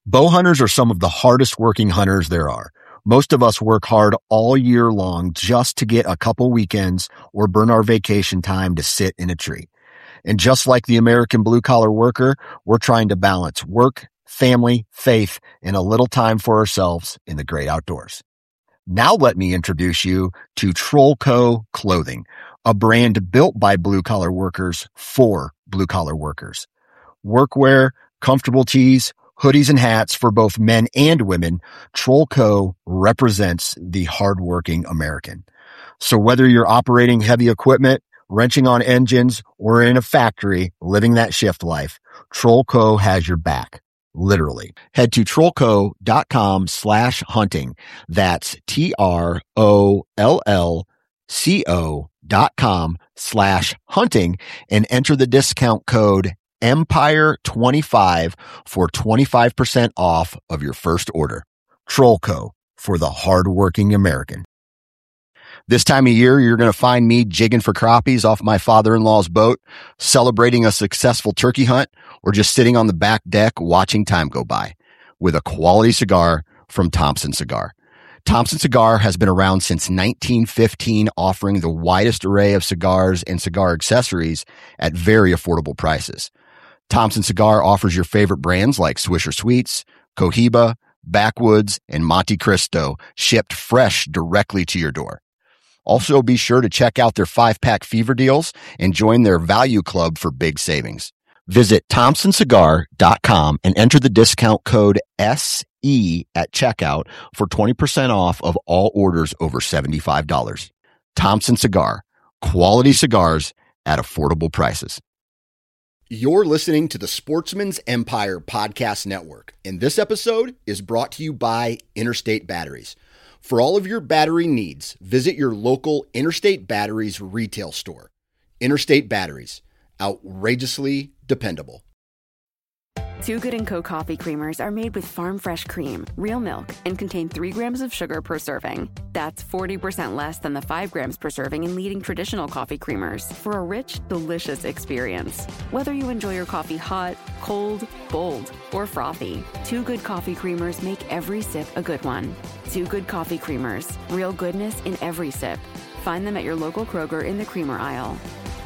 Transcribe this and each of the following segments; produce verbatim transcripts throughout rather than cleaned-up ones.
Bow hunters are some of the hardest working hunters there are. Most of us work hard all year long just to get a couple weekends or burn our vacation time to sit in a tree. And just like the American blue-collar worker, we're trying to balance work, family, faith, and a little time for ourselves in the great outdoors. Now let me introduce you to Trollco Clothing, a brand built by blue-collar workers for blue-collar workers. Workwear, comfortable tees, hoodies and hats for both men and women, Trollco represents the hardworking American. So whether you're operating heavy equipment, wrenching on engines, or in a factory living that shift life, Trollco has your back. Literally. Head to trollco.com slash hunting. That's T R O L L C O dot com slash hunting and enter the discount code Empire twenty-five for twenty-five percent off of your first order. Trollco, for the hardworking American. This time of year, you're going to find me jigging for crappies off my father-in-law's boat, celebrating a successful turkey hunt, or just sitting on the back deck watching time go by with a quality cigar from Thompson Cigar. Thompson Cigar has been around since nineteen fifteen, offering the widest array of cigars and cigar accessories at very affordable prices. Thompson Cigar offers your favorite brands like Swisher Sweets, Cohiba, Backwoods, and Monte Cristo, shipped fresh directly to your door. Also, be sure to check out their five-pack fever deals and join their value club for big savings. Visit thompson cigar dot com and enter the discount code S E at checkout for twenty percent off of all orders over seventy-five dollars. Thompson Cigar, quality cigars at affordable prices. You're listening to the Sportsman's Empire Podcast Network, and this episode is brought to you by Interstate Batteries. For all of your battery needs, visit your local Interstate Batteries retail store. Interstate Batteries, outrageously dependable. Too Good and Co. coffee creamers are made with farm fresh cream, real milk, and contain three grams of sugar per serving. That's forty percent less than the five grams per serving in leading traditional coffee creamers for a rich, delicious experience. Whether you enjoy your coffee hot, cold, bold, or frothy, Too Good coffee creamers make every sip a good one. Too Good coffee creamers, real goodness in every sip. Find them at your local Kroger in the creamer aisle.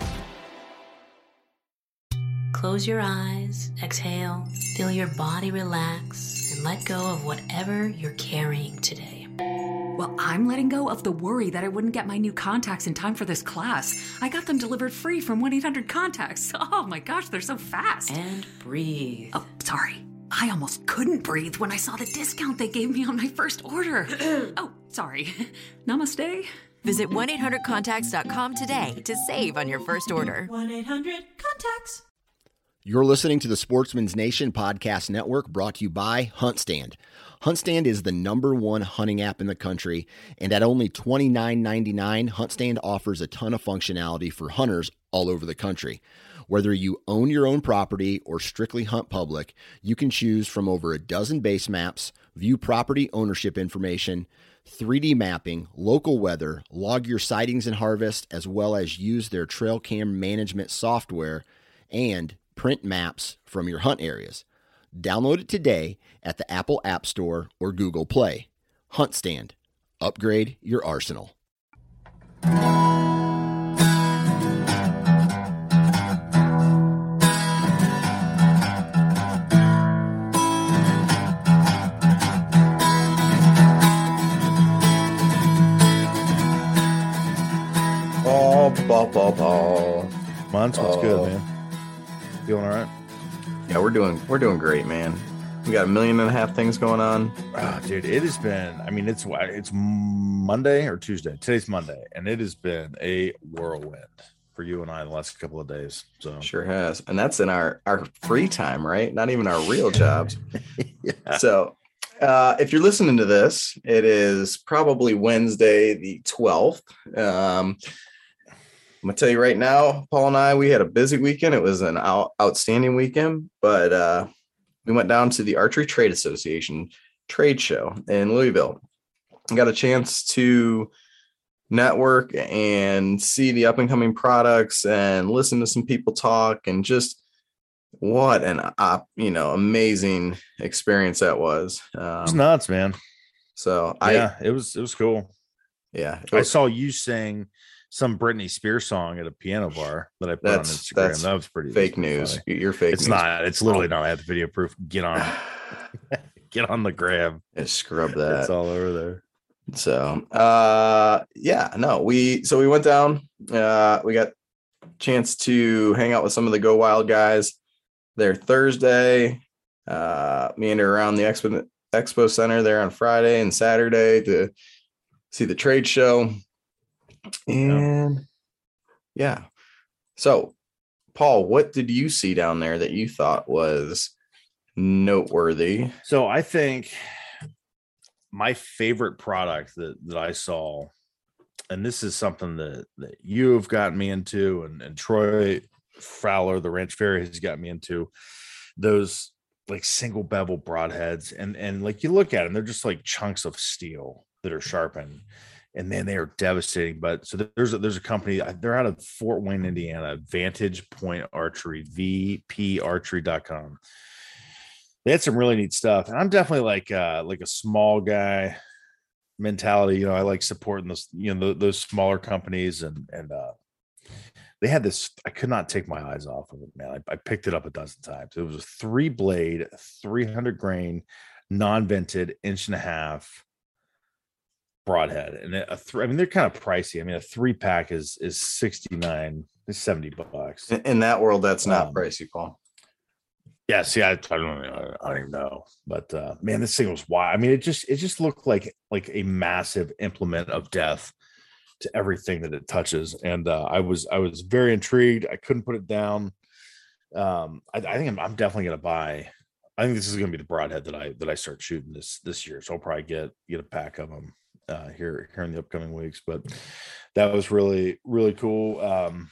Close your eyes, exhale, feel your body relax, and let go of whatever you're carrying today. Well, I'm letting go of the worry that I wouldn't get my new contacts in time for this class. I got them delivered free from one eight hundred contacts. Oh my gosh, they're so fast. And breathe. Oh, sorry. I almost couldn't breathe when I saw the discount they gave me on my first order. Oh, sorry. Namaste. Visit one eight hundred contacts dot com today to save on your first order. one eight hundred contacts. You're listening to the Sportsman's Nation Podcast Network, brought to you by HuntStand. HuntStand is the number one hunting app in the country, and at only twenty-nine ninety-nine, HuntStand offers a ton of functionality for hunters all over the country. Whether you own your own property or strictly hunt public, you can choose from over a dozen base maps, view property ownership information, three D mapping, local weather, log your sightings and harvest, as well as use their trail cam management software and print maps from your hunt areas. Download it today at the Apple App Store or Google Play. HuntStand. Upgrade your arsenal. Ball, ball, ball, ball. Mine's what's Oh. good, man. Feeling all right? Yeah, we're doing we're doing great, man. We got a million and a half things going on. Ah, dude, it has been. I mean, it's it's Monday or Tuesday. Today's Monday, and it has been a whirlwind for you and I the last couple of days. So Sure has. And that's in our our free time, right? Not even our real jobs. yeah. So uh, if you're listening to this, it is probably Wednesday the twelfth. Um, I'm gonna tell you right now, Paul and I, we had a busy weekend. It was an out, outstanding weekend, but uh, we went down to the Archery Trade Association trade show in Louisville. I got a chance to network and see the up and coming products and listen to some people talk and just what an op, you know, amazing experience that was. Um, It was nuts, man. So yeah, I, it was it was cool. Yeah, I saw you sing some Britney Spears song at a piano bar that I put that's on Instagram. that's That was pretty fake pretty news. funny. You're fake. It's news. not. It's literally not. I have the video proof. Get on, get on the gram. Yeah, scrub that. It's all over there. So, uh, yeah, no, we so we went down. Uh, we got a chance to hang out with some of the Go Wild guys there Thursday. Uh, meander around the Expo Expo Center there on Friday and Saturday to see the trade show. And yeah. So, Paul, what did you see down there that you thought was noteworthy? So I think my favorite product that, that I saw, and this is something that, that you've gotten me into, and, and Troy Fowler, the Ranch Fairy, has got me into, those like single bevel broadheads. And, and like you look at them, they're just like chunks of steel that are sharpened. And man, they are devastating. But so there's a, there's a company, they're out of Fort Wayne, Indiana, Vantage Point Archery, V P archery dot com. They had some really neat stuff. And I'm definitely like uh like a small guy mentality. You know, I like supporting those, you know, those, those smaller companies. And and uh they had this, I could not take my eyes off of it, man. I, I picked it up a dozen times. It was a three blade, three hundred grain, non-vented, inch and a half broadhead. And a th- I mean, they're kind of pricey. I mean, a three pack is is sixty-nine, seventy bucks. In, in that world, that's not Um, pricey, Paul. Yeah, see, I, I don't, I don't even know, but uh, man, this thing was wild. I mean, it just, it just looked like like a massive implement of death to everything that it touches, and uh, I was, I was very intrigued. I couldn't put it down. Um, I, I think I'm, I'm definitely gonna buy. I think this is gonna be the broadhead that I that I start shooting this this year. So I'll probably get get a pack of them uh, here here in the upcoming weeks. But that was really really cool. Um,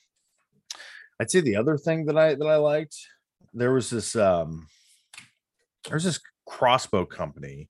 I'd say the other thing that I that I liked. There was this um there's this crossbow company,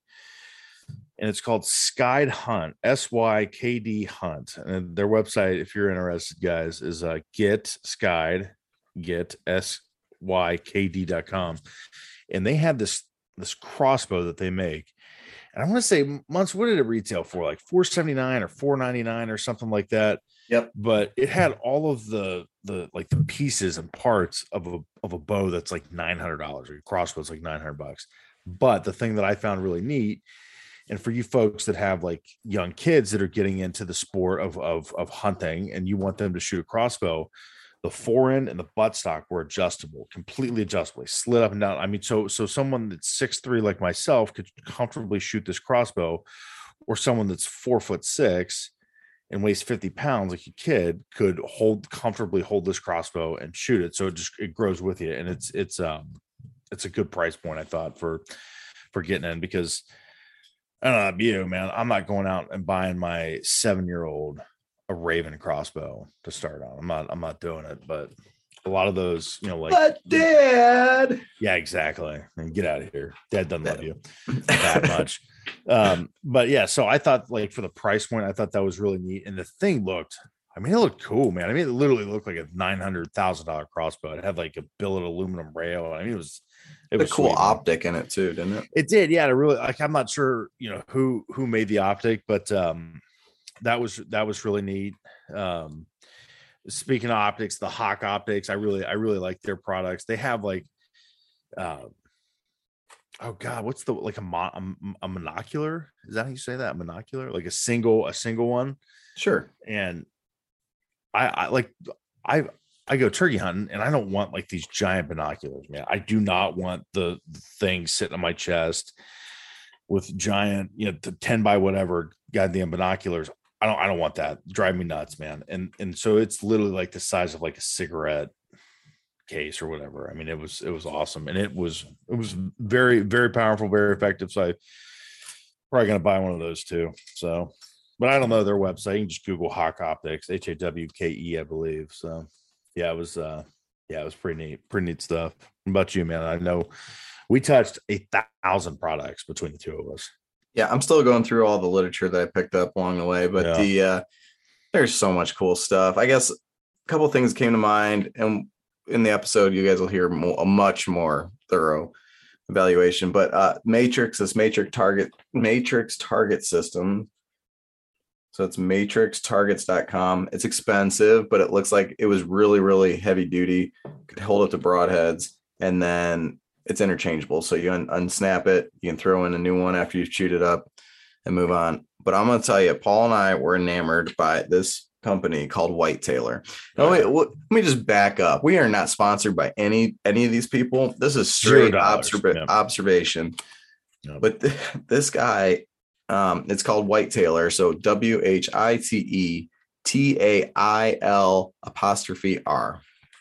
and it's called Skyd Hunt, S Y K D Hunt. And their website, if you're interested, guys, is uh get skyd get S Y K D dot com. And they have this this crossbow that they make. And I want to say, months, what did it retail for? Like four seventy-nine or four ninety-nine or something like that. Yep. But it had all of the the like the pieces and parts of a of a bow that's like nine hundred dollars, or a crossbow's like nine hundred bucks. But the thing that I found really neat, and for you folks that have like young kids that are getting into the sport of of of hunting, and you want them to shoot a crossbow, the forend and the buttstock were adjustable, completely adjustable, slid up and down. I mean, so so someone that's six three like myself could comfortably shoot this crossbow, or someone that's four foot six and weighs fifty pounds like a kid could hold comfortably hold this crossbow and shoot it. So it just it grows with you, and it's it's um it's a good price point, I thought, for for getting in, because I don't know about you, man, I'm not going out and buying my seven year old a Raven crossbow to start on. I'm not I'm not doing it. But a lot of those, you know, like, but Dad, yeah, exactly. And get out of here. Dad doesn't love you that much. Um, but yeah, so I thought, like, for the price point, I thought that was really neat. And the thing looked, I mean, it looked cool, man. I mean, it literally looked like a nine hundred thousand dollar crossbow. It had like a billet aluminum rail. I mean, it was, it was a cool sweet, optic in it too, didn't it? It did. Yeah. It really, like, I'm not sure, you know, who, who made the optic, but, um, that was, that was really neat. Um, speaking of optics, the Hawk Optics, I really, I really like their products. They have like, uh, oh God, what's the, like a, mon, a, a monocular? Is that how you say that? A monocular? Like a single, a single one? Sure. And I, I like, I, I go turkey hunting, and I don't want like these giant binoculars, man. I do not want the, the thing sitting on my chest with giant, you know, the ten by whatever goddamn binoculars. I don't, I don't want that. Drive me nuts, man. And, and so it's literally like the size of like a cigarette case or whatever. I mean, it was, it was awesome. And it was, it was very, very powerful, very effective. So I probably going to buy one of those too. So, but I don't know their website. You can just Google Hawk Optics, H A W K E, I believe. So yeah, it was, uh, yeah, it was pretty neat, pretty neat stuff. What about you, man? I know we touched a thousand products between the two of us. Yeah, I'm still going through all the literature that I picked up along the way, but Yeah. the uh, there's so much cool stuff. I guess a couple things came to mind, and in the episode, you guys will hear more, a much more thorough evaluation. But uh, Matrix, this Matrix target, Matrix target system. So it's matrix targets dot com. It's expensive, but it looks like it was really, really heavy duty. Could hold up to broadheads, and then it's interchangeable. So you un- unsnap it, you can throw in a new one after you've chewed it up and move on. But I'm going to tell you, Paul and I were enamored by this company called White Tailor. Now, wait, let me just back up. We are not sponsored by any any of these people. This is straight observa- yep. observation. Yep. But th- this guy, um, it's called White Tailor. So W H I T E T A I L apostrophe R.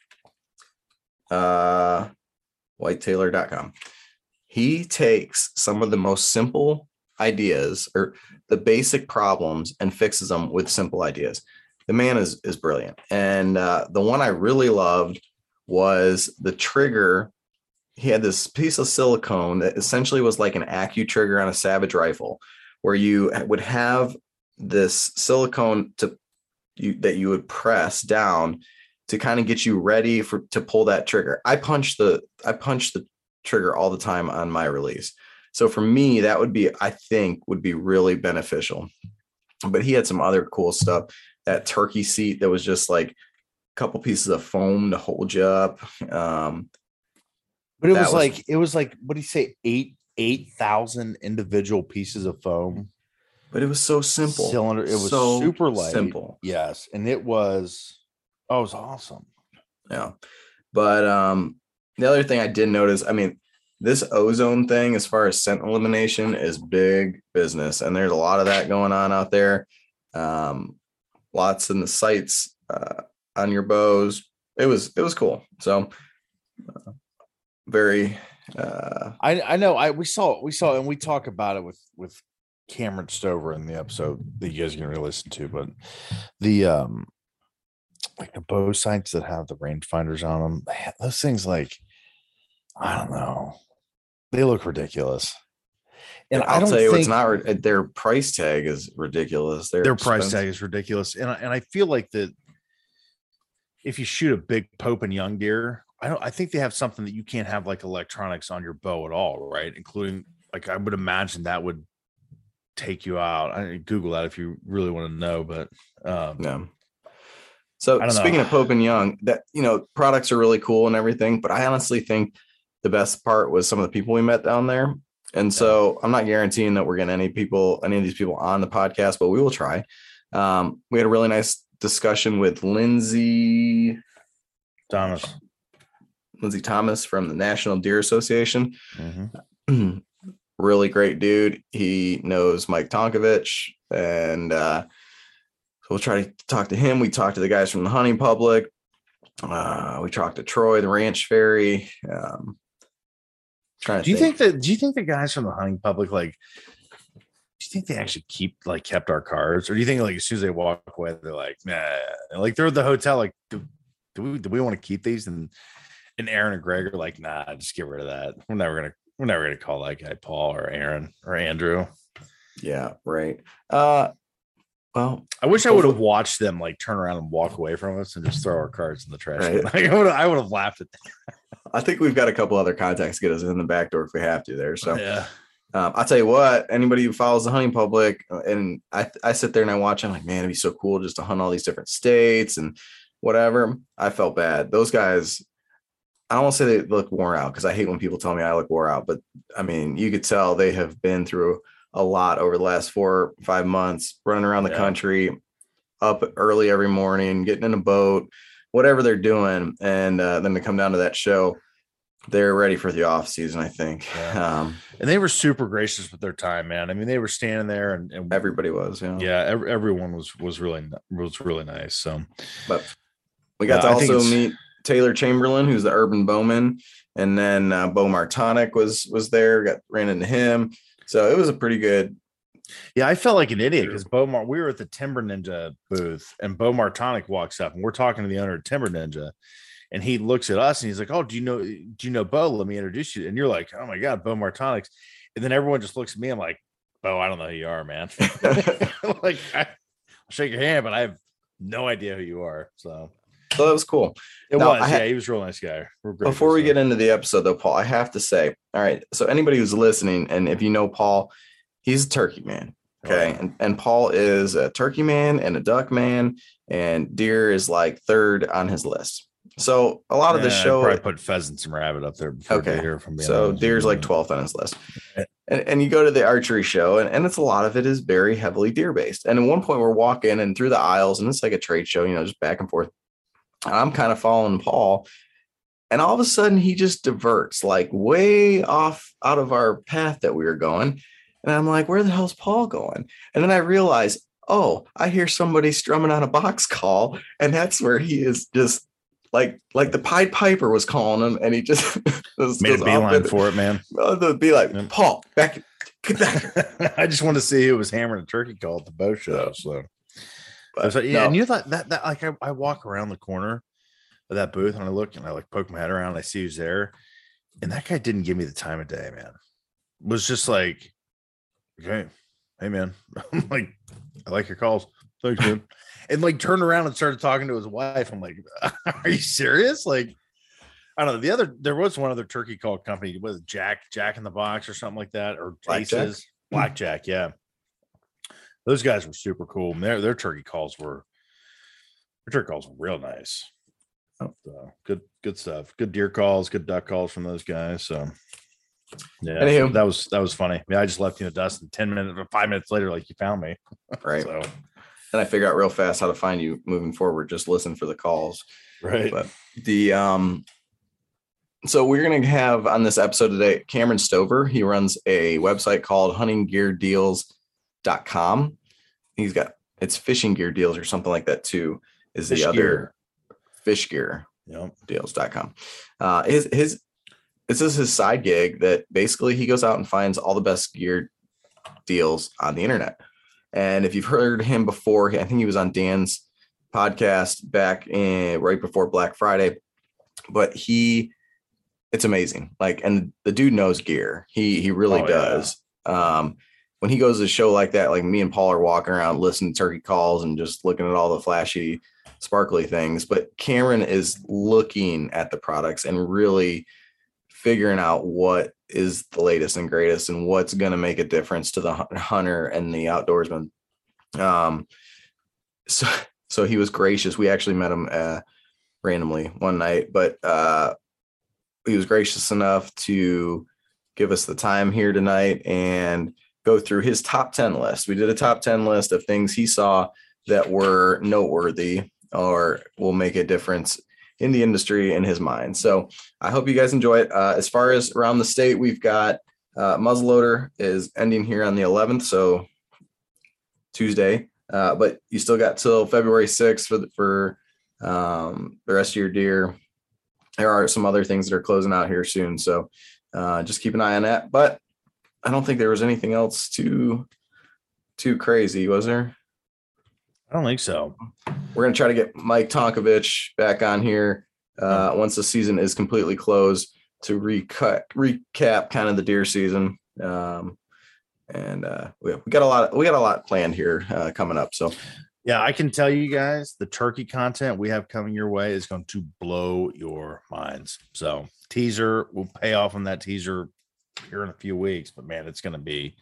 Uh, white tailor dot com. He takes some of the most simple ideas or the basic problems and fixes them with simple ideas. The man is is brilliant. And uh, the one I really loved was the trigger. He had this piece of silicone that essentially was like an Acu trigger on a Savage rifle, where you would have this silicone to you that you would press down to kind of get you ready for to pull that trigger. I punch the I punch the trigger all the time on my release. So for me, that would be, I think, would be really beneficial. But he had some other cool stuff. That turkey seat that was just like a couple pieces of foam to hold you up. Um, but it was, was like it was like what do you say, eight eight thousand individual pieces of foam. But it was so simple. Cylinder. It was so super light. Simple. Yes, and it was. Oh, it was awesome. Yeah, but um, the other thing I did notice, I mean, this ozone thing, as far as scent elimination, is big business, and there's a lot of that going on out there. Um, lots in the sights uh, on your bows. It was it was cool. So uh, very. Uh, I I know. I we saw we saw and we talk about it with with Cameron Stover in the episode that you guys are going to listen to, but the um. like the bow sights that have the rangefinders on them, those things, like, I don't know, they look ridiculous. And I'll I don't tell you, think it's not their price tag is ridiculous. They're their expensive. price tag is ridiculous, and I, and I feel like that if you shoot a big Pope and Young deer, I don't. I think they have something that you can't have like electronics on your bow at all, right? Including, like, I would imagine that would take you out. I Google that if you really want to know, but um, yeah. So speaking know. of Pope and Young, that, you know, products are really cool and everything, but I honestly think the best part was some of the people we met down there. And so yeah. I'm not guaranteeing that we're getting any people, any of these people on the podcast, but we will try. Um, we had a really nice discussion with Lindsay Thomas, Lindsay Thomas from the National Deer Association. Mm-hmm. Really great dude. He knows Mike Tonkovich, and, uh, so we'll try to talk to him. We talked to the guys from the hunting public. Uh, we talked to Troy, the ranch fairy. Um, trying to do you think. think that? Do you think the guys from the hunting public, like, do you think they actually keep like kept our cards, or do you think like as soon as they walk away, they're like, nah, like they're at the hotel, like, do, do we do we want to keep these? And and Aaron and Greg are like, nah, just get rid of that. We're never gonna we're never gonna call that guy Paul or Aaron or Andrew. Yeah, right. Uh, Well, I wish I would have watched them like turn around and walk away from us and just throw our cards in the trash. Right. Like, I would I would have laughed at that. I think we've got a couple other contacts to get us in the back door if we have to there. So yeah. um, I'll tell you what, anybody who follows the hunting public, and I, I sit there and I watch, I'm like, man, it'd be so cool just to hunt all these different states and whatever. I felt bad. Those guys, I don't want to say they look worn out, because I hate when people tell me I look wore out, but I mean, you could tell they have been through a lot over the last four or five months, running around the yeah. country, up early every morning, getting in a boat, whatever they're doing. And uh, then to come down to that show, they're ready for the off season, I think. Yeah. Um, and they were super gracious with their time, man. I mean, they were standing there and, and everybody was, yeah. Yeah. Every, everyone was, was really, was really nice. So, but we got uh, to also meet Taylor Chamberlain, who's the urban bowman. And then uh, Bo Martonic was, was there, got ran into him. So it was a pretty good. Yeah, I felt like an idiot because Bo Mar- we were at the Timber Ninja booth, and Bo Martonic walks up, and we're talking to the owner of Timber Ninja, and he looks at us and he's like, "Oh, do you know? Do you know Bo? Let me introduce you." And you're like, "Oh my God, Bo Martonic!" And then everyone just looks at me. I'm like, "Bo, I don't know who you are, man." Like, I, I'll shake your hand, but I have no idea who you are. So So that was cool. It Now, was, I ha- yeah, he was a real nice guy. Before we get into the episode, though, Paul, I have to say, all right, so anybody who's listening, and if you know Paul, he's a turkey man, okay? Oh. And, and Paul is a turkey man and a duck man, and deer is like third on his list. So a lot yeah, of the show... I'd probably put pheasants and rabbit up there before okay. deer. From so deer's like twelfth on his list. And, and you go to the archery show, and, and it's a lot of it is very heavily deer-based. And at one point, we're walking and through the aisles, and it's like a trade show, you know, just back and forth. I'm kind of following Paul, and all of a sudden he just diverts like way off out of our path that we were going. And I'm like, where the hell's Paul going? And then I realize, oh, I hear somebody strumming on a box call, and that's where he is just like, like the Pied Piper was calling him, and he just was, made a beeline for it, man. Oh, be like, Paul, back, get back. I just wanted to see who was hammering a turkey call at the bow show. So. But, so, yeah, no. and you thought that that like I, I walk around the corner of that booth and I look and I like poke my head around and I see who's there, and that guy didn't give me the time of day, man. It was just like, okay, hey man, I'm like, I like your calls, thanks, man. And like turned around and started talking to his wife. I'm like, are you serious? Like, I don't know. The other there was one other turkey call company, was Jack Jack in the Box or something like that, or Blackjack? Aces Blackjack, yeah. Those guys were super cool. Their their turkey calls were their turkey calls were real nice. So, good good stuff. Good deer calls, good duck calls from those guys. So yeah, Anywho. that was that was funny. Yeah, I just left you in the dust, and ten minutes or five minutes later, like you found me. Right. So and I figured out real fast how to find you moving forward. Just listen for the calls. Right. But the um so we're gonna have on this episode today Cameron Stover. He runs a website called hunting gear deals dot com. He's got it's fishing gear deals or something like that too. Is the Fish other gear. fish gear Yep. deals dot com. Uh, his his this is his side gig that basically he goes out and finds all the best gear deals on the internet. And if you've heard him before, I think he was on Dan's podcast back in right before Black Friday. But he, it's amazing. Like, and the dude knows gear. He he really Oh, does. Yeah. Um, when he goes to a show like that, like me and Paul are walking around listening to turkey calls and just looking at all the flashy, sparkly things. But Cameron is looking at the products and really figuring out what is the latest and greatest and what's going to make a difference to the hunter and the outdoorsman. Um, so, so he was gracious. We actually met him uh, randomly one night, but uh, he was gracious enough to give us the time here tonight and go through his top ten list. We did a top ten list of things he saw that were noteworthy or will make a difference in the industry in his mind. So I hope you guys enjoy it. Uh, as far as around the state, we've got uh, muzzleloader is ending here on the eleventh. So Tuesday, uh, but you still got till February sixth for the, for um, the rest of your deer. There are some other things that are closing out here soon. So uh, just keep an eye on that, but I don't think there was anything else too, too crazy, was there? I don't think so. We're going to try to get Mike Tonkovich back on here uh, once the season is completely closed to recut, recap kind of the deer season. Um, and uh, we, we got a lot, we got a lot planned here uh, coming up. So yeah, I can tell you guys the turkey content we have coming your way is going to blow your minds. So teaser will pay off on that teaser here in a few weeks, but man, it's going to be,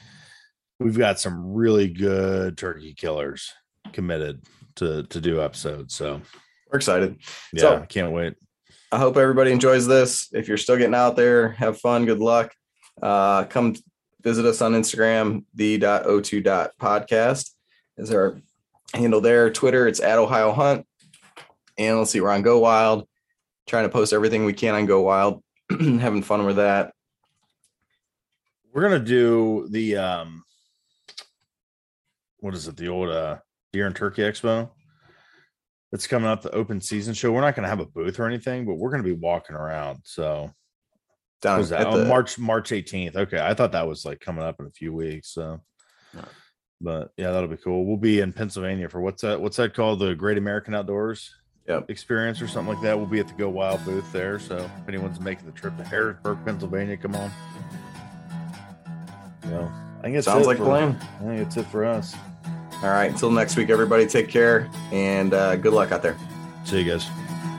we've got some really good turkey killers committed to, to do episodes. So we're excited. Yeah, so, I can't wait. I hope everybody enjoys this. If you're still getting out there, have fun. Good luck. Uh, come visit us on Instagram, the dot o two dot podcast is our handle there. Twitter, it's at Ohio Hunt. And let's see, we're on Go Wild, trying to post everything we can on Go Wild, having fun with that. We're going to do the, um, what is it? The old uh, Deer and Turkey Expo. It's coming up, the open season show. We're not going to have a booth or anything, but we're going to be walking around. So down was that? at Oh, the, March, March eighteenth. Okay. I thought that was like coming up in a few weeks. So, no. But yeah, that'll be cool. We'll be in Pennsylvania for what's that? What's that called? The Great American Outdoors yep. Experience or something like that. We'll be at the Go Wild booth there. So if anyone's making the trip to Harrisburg, Pennsylvania, come on. So I think it sounds like for, plan. I think it's it for us. All right. Until next week, everybody take care and uh, good luck out there. See See you guys.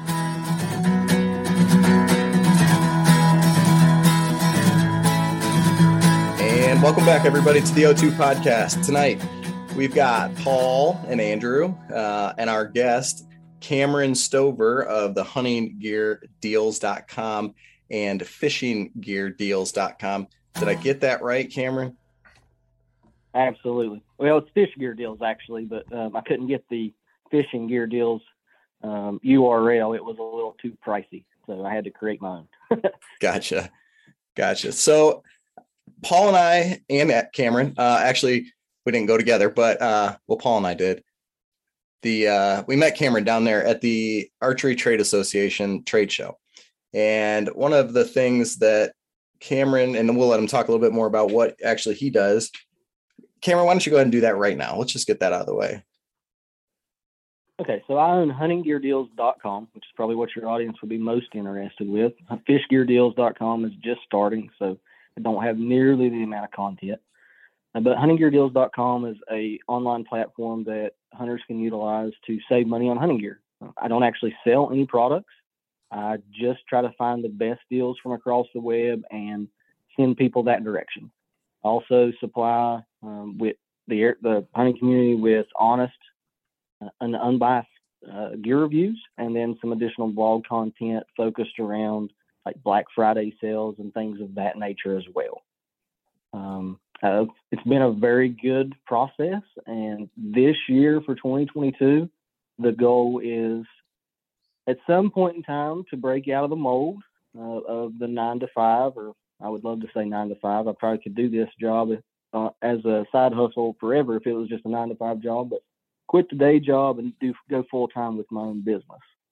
And welcome back, everybody, to the O two podcast. Tonight, we've got Paul and Andrew uh, and our guest, Cameron Stover of the hunting gear deals dot com and fishing gear deals dot com. Did I get that right, Cameron? Absolutely. Well, it's Fish Gear Deals, actually, but um, I couldn't get the Fishing Gear Deals um, U R L. It was a little too pricey, so I had to create my own. Gotcha. Gotcha. So Paul and I and Cameron, uh, actually, we didn't go together, but uh, well, Paul and I did. The uh, we met Cameron down there at the Archery Trade Association trade show. And one of the things that Cameron, and we'll let him talk a little bit more about what actually he does. Cameron, why don't you go ahead and do that right now? Let's just get that out of the way. Okay, so I own hunting gear deals dot com, which is probably what your audience would be most interested with. Fish Gear Deals dot com is just starting, so I don't have nearly the amount of content. But hunting gear deals dot com is a online platform that hunters can utilize to save money on hunting gear. I don't actually sell any products. I just try to find the best deals from across the web and send people that direction. I also supply um, with the the hunting community with honest uh, and unbiased uh, gear reviews, and then some additional blog content focused around like Black Friday sales and things of that nature as well. Um, uh, it's been a very good process, and this year for twenty twenty-two, the goal is at some point in time to break out of the mold uh, of the nine to five, or I would love to say nine to five. I probably could do this job uh, as a side hustle forever if it was just a nine to five job, but quit the day job and do go full time with my own business.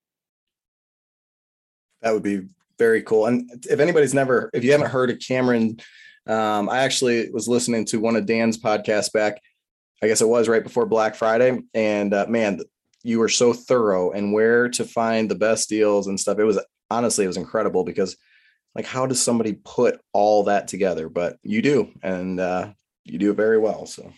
That would be very cool. And if anybody's never, if you haven't heard of Cameron, um, I actually was listening to one of Dan's podcasts back, I guess it was right before Black Friday. And uh, man, you were so thorough and where to find the best deals and stuff. It was honestly, it was incredible because like, how does somebody put all that together? But you do, and uh, you do it very well. So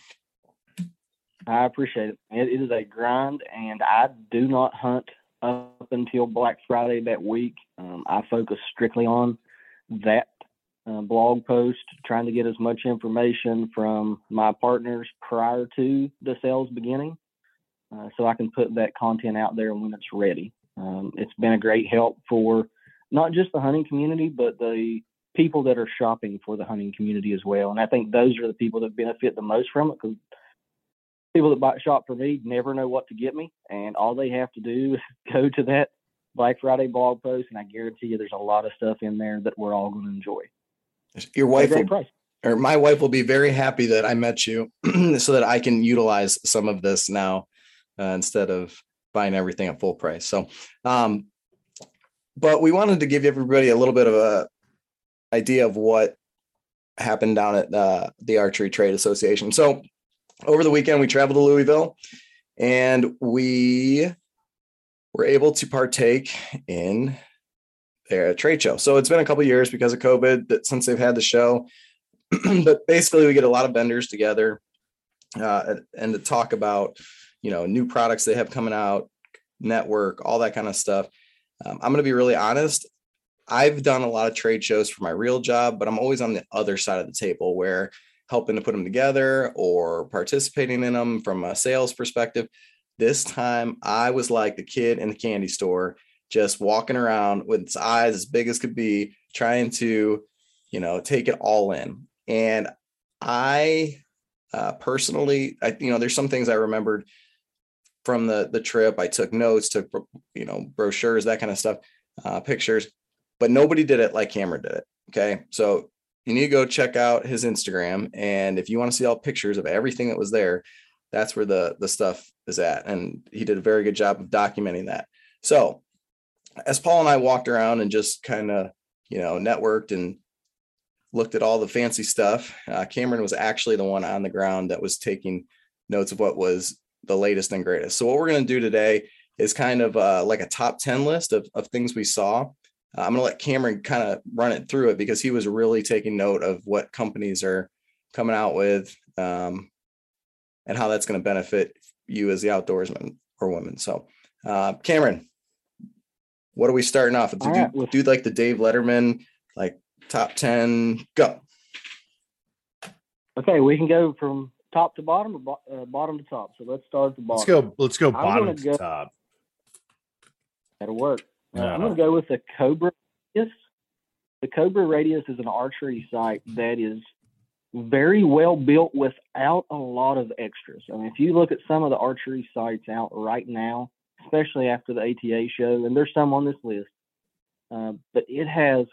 I appreciate it. It is a grind, and I do not hunt up until Black Friday that week. Um, I focus strictly on that uh, blog post, trying to get as much information from my partners prior to the sales beginning, uh, so I can put that content out there when it's ready. Um, it's been a great help for not just the hunting community, but the people that are shopping for the hunting community as well. And I think those are the people that benefit the most from it, because people that buy shop for me never know what to get me. And all they have to do is go to that Black Friday blog post, and I guarantee you there's a lot of stuff in there that we're all going to enjoy. Your wife will, price. or my wife will be very happy that I met you so that I can utilize some of this now uh, instead of buying everything at full price. So, um, but we wanted to give everybody a little bit of a idea of what happened down at uh, the Archery Trade Association. So over the weekend, we traveled to Louisville and we were able to partake in their trade show. So it's been a couple of years because of COVID that since they've had the show, but basically we get a lot of vendors together uh, and to talk about, you know, new products they have coming out, network, all that kind of stuff. Um, I'm going to be really honest. I've done a lot of trade shows for my real job, but I'm always on the other side of the table where helping to put them together or participating in them from a sales perspective. This time I was like the kid in the candy store, just walking around with its eyes as big as could be, trying to, you know, take it all in. And I uh, personally, I, you know, there's some things I remembered from the, the trip. I took notes, took, you know, brochures, that kind of stuff, uh, pictures, but nobody did it like Cameron did it. Okay. So you need to go check out his Instagram. And if you want to see all pictures of everything that was there, that's where the, the stuff is at. And he did a very good job of documenting that. So as Paul and I walked around and just kind of, you know, networked and looked at all the fancy stuff, uh, Cameron was actually the one on the ground that was taking notes of what was the latest and greatest. So what we're going to do today is kind of uh, like a top ten list of, of things we saw. Uh, I'm going to let Cameron kind of run it through it because he was really taking note of what companies are coming out with um, and how that's going to benefit you as the outdoorsman or woman. So uh, Cameron, What are we starting off with? Do, right, do, with- do like the Dave Letterman, like top ten, go. Okay, we can go from top to bottom or bo- uh, bottom to top. So let's start at the bottom. Let's go. Let's go I'm bottom gonna to go- top. That'll work. Uh, Yeah. I'm going to go with the Cobra Radius. The Cobra Radius is an archery sight that is very well built without a lot of extras. I mean, if you look at some of the archery sites out right now, especially after the A T A show, and there's some on this list, uh, but it has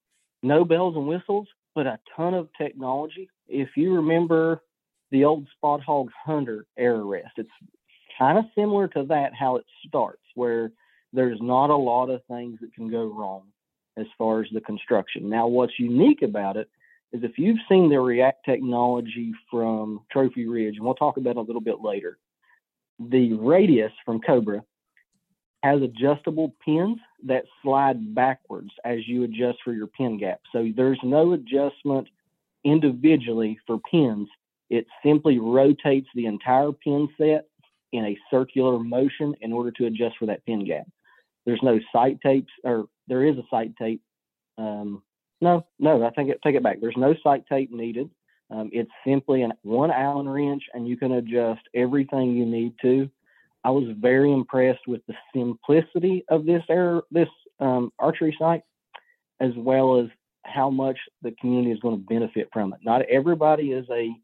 no bells and whistles, but a ton of technology. If you remember the old Spot Hog Hunter air rest, it's kind of similar to that, how it starts, where there's not a lot of things that can go wrong as far as the construction. Now, what's unique about it is if you've seen the React technology from Trophy Ridge, and we'll talk about it a little bit later, the Radius from Cobra has adjustable pins that slide backwards as you adjust for your pin gap. So there's no adjustment individually for pins. It simply rotates the entire pin set in a circular motion in order to adjust for that pin gap. There's no sight tapes, or there is a sight tape. Um, no, no, I think it, take it back. There's no sight tape needed. Um, it's simply an one Allen wrench, and you can adjust everything you need to. I was very impressed with the simplicity of this air, this um, archery sight, as well as how much the community is going to benefit from it. Not everybody is a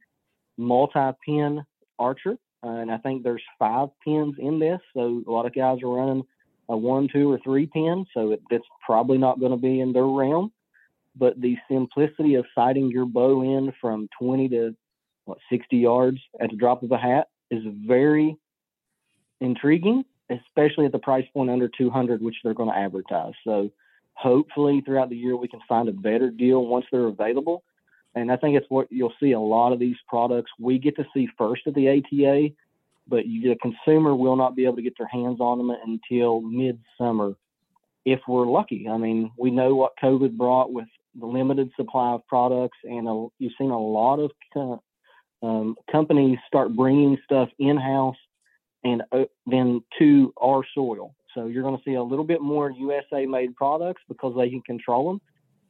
multi-pin archer, uh, and I think there's five pins in this, so a lot of guys are running a one, two, or three pin, so it, it's probably not going to be in their realm. But the simplicity of sighting your bow in from twenty to what sixty yards at the drop of a hat is very intriguing, especially at the price point under two hundred, which they're going to advertise. So hopefully throughout the year we can find a better deal once they're available. And I think it's what you'll see a lot of these products we get to see first at the A T A, but you, the consumer will not be able to get their hands on them until mid-summer, if we're lucky. I mean, we know what COVID brought with the limited supply of products, and a, you've seen a lot of co- um, companies start bringing stuff in-house and uh, then to our soil. So you're going to see a little bit more U S A-made products because they can control them.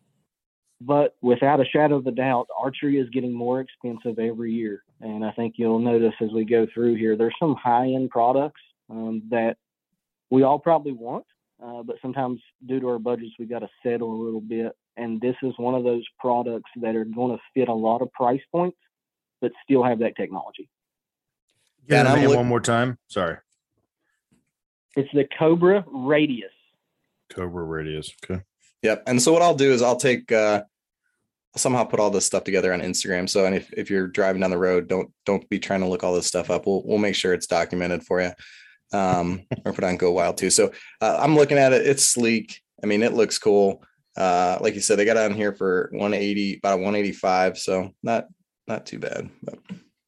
But without a shadow of a doubt, archery is getting more expensive every year. And I think you'll notice as we go through here, there's some high-end products um, that we all probably want, uh, but sometimes due to our budgets, we got to settle a little bit. And this is one of those products that are going to fit a lot of price points, but still have that technology. Yeah, And I'm name look- one more time. Sorry. It's the Cobra Radius. Cobra Radius. Okay. Yep. And so what I'll do is I'll take uh I'll somehow put all this stuff together on Instagram. So and if, if you're driving down the road, don't don't be trying to look all this stuff up. We'll we'll make sure it's documented for you. Um or put on Go Wild too. So uh, I'm looking at it. It's sleek. I mean, it looks cool. Uh like you said, they got it on here for one eighty, about one eighty-five. So not not too bad. But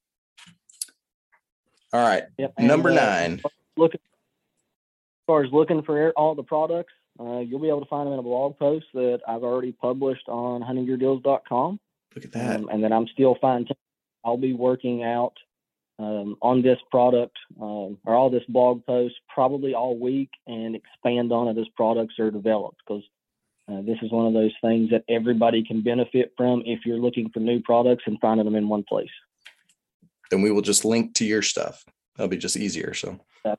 all right. Yep. And, Number uh, nine. Look, as far as looking for all the products, uh, you'll be able to find them in a blog post that I've already published on hunting gear deals dot com. Look at that. Um, and then I'm still fine. I'll be working out um, on this product um, or all this blog post probably all week and expand on it as products are developed, because uh, this is one of those things that everybody can benefit from if you're looking for new products and finding them in one place. Then we will just link to your stuff. That'll be just easier. So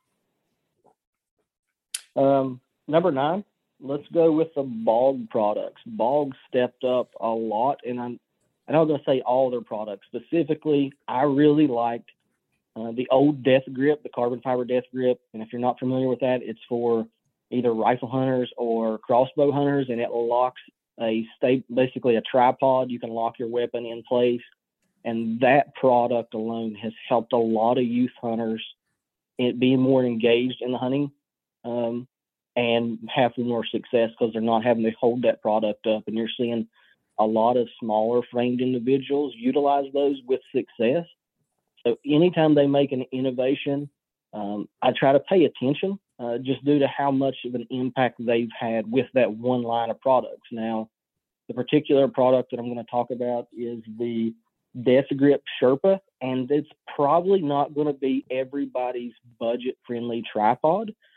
um, number nine, let's go with the Bog products. Bog stepped up a lot, and I'm I'm not going to say all their products. Specifically, I really liked uh, the old Death Grip, the carbon fiber Death Grip. And if you're not familiar with that, it's for either rifle hunters or crossbow hunters, and it locks a state, basically a tripod. You can lock your weapon in place. And that product alone has helped a lot of youth hunters in being more engaged in the hunting um, and having more success because they're not having to hold that product up. And you're seeing a lot of smaller framed individuals utilize those with success. So anytime they make an innovation, um, I try to pay attention uh, just due to how much of an impact they've had with that one line of products. Now, the particular product that I'm going to talk about is the Death Grip Sherpa, and it's probably not going to be everybody's budget-friendly tripod,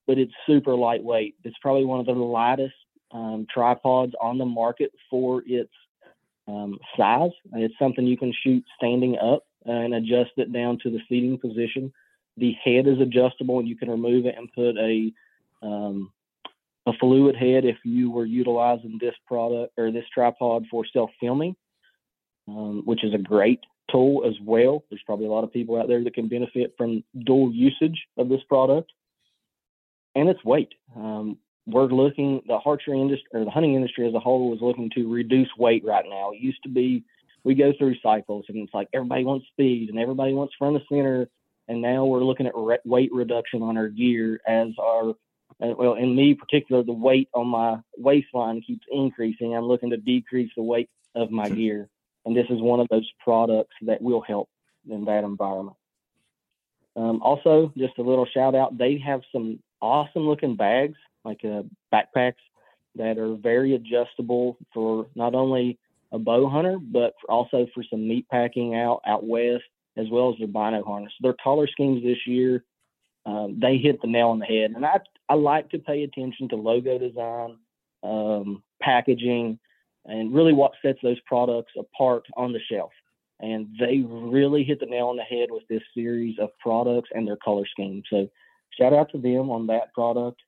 but it's super lightweight. It's probably one of the lightest um, tripods on the market for its um, size. It's something you can shoot standing up and adjust it down to the seating position. The head is adjustable, and you can remove it and put a um, a fluid head if you were utilizing this product or this tripod for self-filming, um, which is a great tool as well. There's probably a lot of people out there that can benefit from dual usage of this product. And its weight. Um, we're looking, the archery industry or the hunting industry as a whole is looking to reduce weight right now. It used to be, we go through cycles and it's like everybody wants speed and everybody wants front of center. And now we're looking at re- weight reduction on our gear as our, uh, well, in me particular, the weight on my waistline keeps increasing. I'm looking to decrease the weight of my gear. And this is one of those products that will help in that environment. Um, also, just a little shout out, they have some awesome looking bags, like uh, backpacks that are very adjustable for not only a bow hunter, but for also for some meat packing out, out west, as well as their bino harness. Their color schemes this year, um, they hit the nail on the head. And I, I like to pay attention to logo design, um, packaging, and really what sets those products apart on the shelf. And they really hit the nail on the head with this series of products and their color scheme. So shout out to them on that product.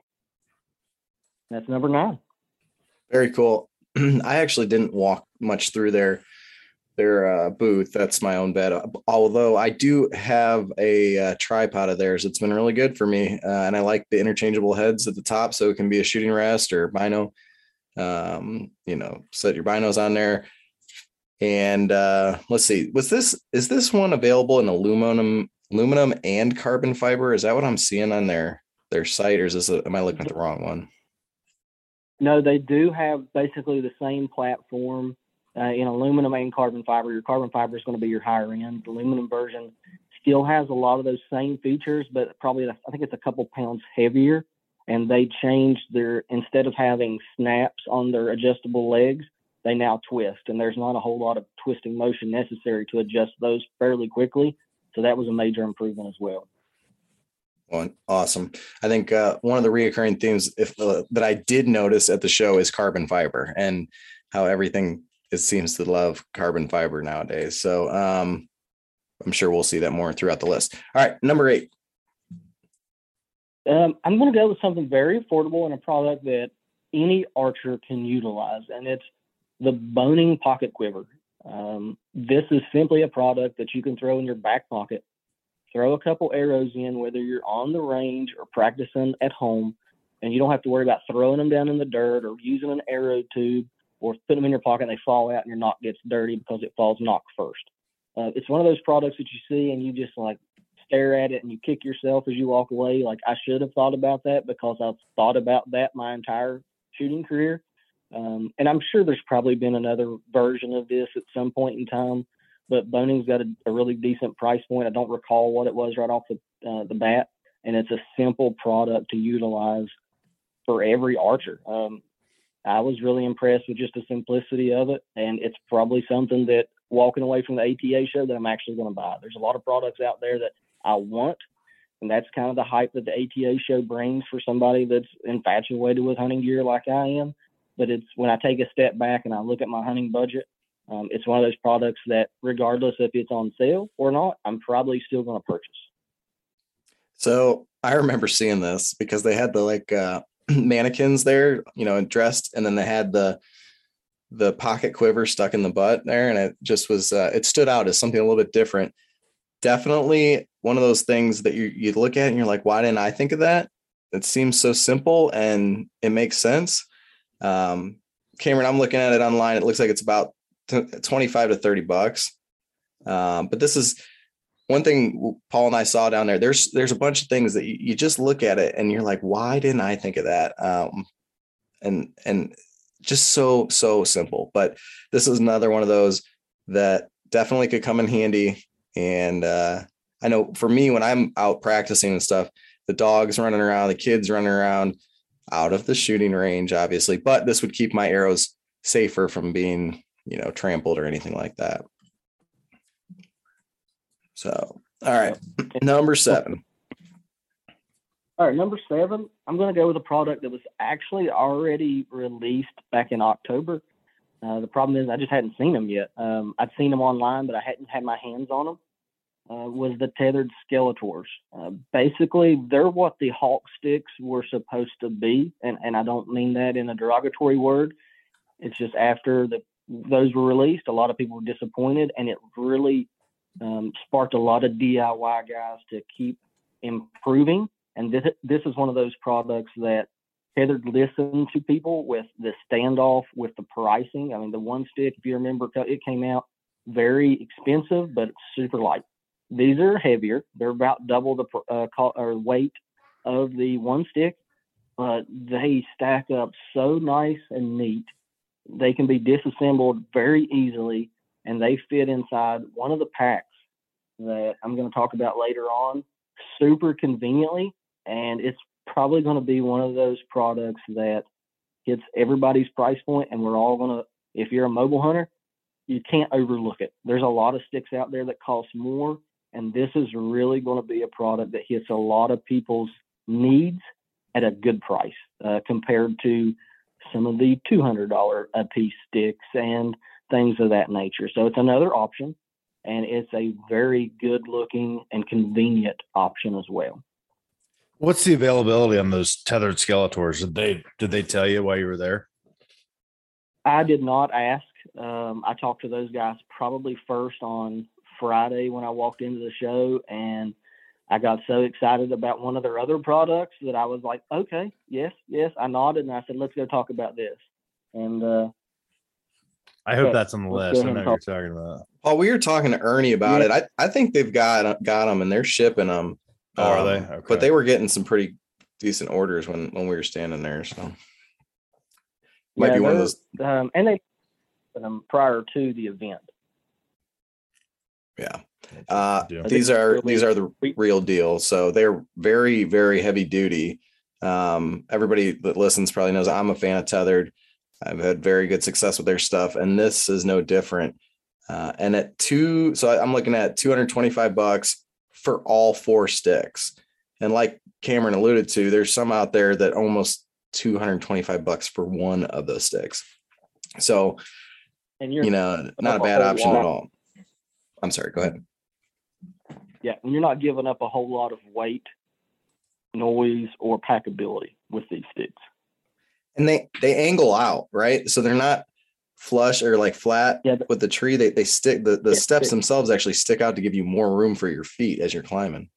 That's number nine. Very cool. I actually didn't walk much through their their uh, booth. That's my own bet. Although I do have a, uh tripod of theirs. It's been really good for me. Uh, and I like the interchangeable heads at the top. So it can be a shooting rest or bino. Um, you know, set your binos on there. And uh, let's see, was this, is this one available in aluminum, aluminum and carbon fiber? Is that what I'm seeing on their, their site, or is this, a, am I looking at the wrong one? No, they do have basically the same platform uh, in aluminum and carbon fiber. Your carbon fiber is going to be your higher end. The aluminum version still has a lot of those same features, but probably, I think it's a couple pounds heavier. And they changed their, instead of having snaps on their adjustable legs, they now twist. And there's not a whole lot of twisting motion necessary to adjust those fairly quickly. So that was a major improvement as well. Well, awesome. I think uh, one of the reoccurring themes if, uh, that I did notice at the show is carbon fiber and how everything it seems to love carbon fiber nowadays. So um, I'm sure we'll see that more throughout the list. All right, number eight. Um, I'm going to go with something very affordable and a product that any archer can utilize, and it's the Boning Pocket Quiver. Um, this is simply a product that you can throw in your back pocket. Throw a couple arrows in, whether you're on the range or practicing at home, and you don't have to worry about throwing them down in the dirt or using an arrow tube or putting them in your pocket and they fall out and your nock gets dirty because it falls nock first. Uh, it's one of those products that you see and you just like stare at it and you kick yourself as you walk away. Like, I should have thought about that because I've thought about that my entire shooting career. Um, and I'm sure there's probably been another version of this at some point in time. But Boning's got a, a really decent price point. I don't recall what it was right off the uh, the bat, and it's a simple product to utilize for every archer. Um, I was really impressed with just the simplicity of it, and it's probably something that walking away from the A T A show that I'm actually going to buy. There's a lot of products out there that I want, and that's kind of the hype that the A T A show brings for somebody that's infatuated with hunting gear like I am. But it's when I take a step back and I look at my hunting budget, Um, it's one of those products that regardless if it's on sale or not, I'm probably still going to purchase. So I remember seeing this because they had the like uh, mannequins there, you know, dressed, and then they had the the pocket quiver stuck in the butt there. And it just was, uh, it stood out as something a little bit different. Definitely one of those things that you, you look at and you're like, why didn't I think of that? It seems so simple and it makes sense. Um, Cameron, I'm looking at it online. It looks like it's about twenty-five to thirty bucks. Um, but this is one thing Paul and I saw down there. There's, there's a bunch of things that you, you just look at it and you're like, why didn't I think of that? Um, and, and just so, so simple, but this is another one of those that definitely could come in handy. And, uh, I know for me, when I'm out practicing and stuff, the dog's running around, the kids running around out of the shooting range, obviously, but this would keep my arrows safer from being, you know, trampled or anything like that. So, all right. Number seven. All right, number seven, I'm going to go with a product that was actually already released back in October. Uh, the problem is I just hadn't seen them yet. Um, I'd seen them online, but I hadn't had my hands on them. Uh, was the tethered Skeletors. Uh, basically, they're what the Hawk sticks were supposed to be, and, and I don't mean that in a derogatory word. It's just after the those were released, a lot of people were disappointed, and it really um, sparked a lot of D I Y guys to keep improving. And this, this is one of those products that Tethered listened to people with the standoff with the pricing. I mean, the one stick, if you remember, it came out very expensive, but it's super light. These are heavier. They're about double the uh, or weight of the one stick, but they stack up so nice and neat. They can be disassembled very easily, and they fit inside one of the packs that I'm going to talk about later on super conveniently. And it's probably going to be one of those products that hits everybody's price point, and we're all going to, if you're a mobile hunter, you can't overlook it. There's a lot of sticks out there that cost more, and this is really going to be a product that hits a lot of people's needs at a good price uh, compared to some of the two hundred dollars a piece sticks and things of that nature. So it's another option, and it's a very good looking and convenient option as well. What's the availability on those tethered Skeletors? Did they did they tell you while you were there? I did not ask. Um, I talked to those guys probably first on Friday when I walked into the show, and I got so excited about one of their other products that I was like, okay, yes, yes. I nodded and I said, let's go talk about this. And uh, I hope that's on the list. I know what talk. you're talking about. Oh, we were talking to Ernie about yeah. it. I, I think they've got got them and they're shipping them. Oh, are um, they? Okay. But they were getting some pretty decent orders when, when we were standing there. So might yeah, be one of those. Um, and they um, prior to the event. Yeah. Uh, these are these are the real deal. So they're very, very heavy duty. Um, everybody that listens probably knows I'm a fan of Tethered. I've had very good success with their stuff, and this is no different. Uh, and at two, so I'm looking at two hundred twenty-five bucks for all four sticks. And like Cameron alluded to, there's some out there that almost two hundred twenty-five bucks for one of those sticks. So, and you're you know, not a bad option at all. I'm sorry, go ahead. Yeah, and you're not giving up a whole lot of weight, noise, or packability with these sticks. And they, they angle out, right? So they're not flush or like flat yeah, with the tree. They they stick, the, the yeah, steps they, themselves actually stick out to give you more room for your feet as you're climbing.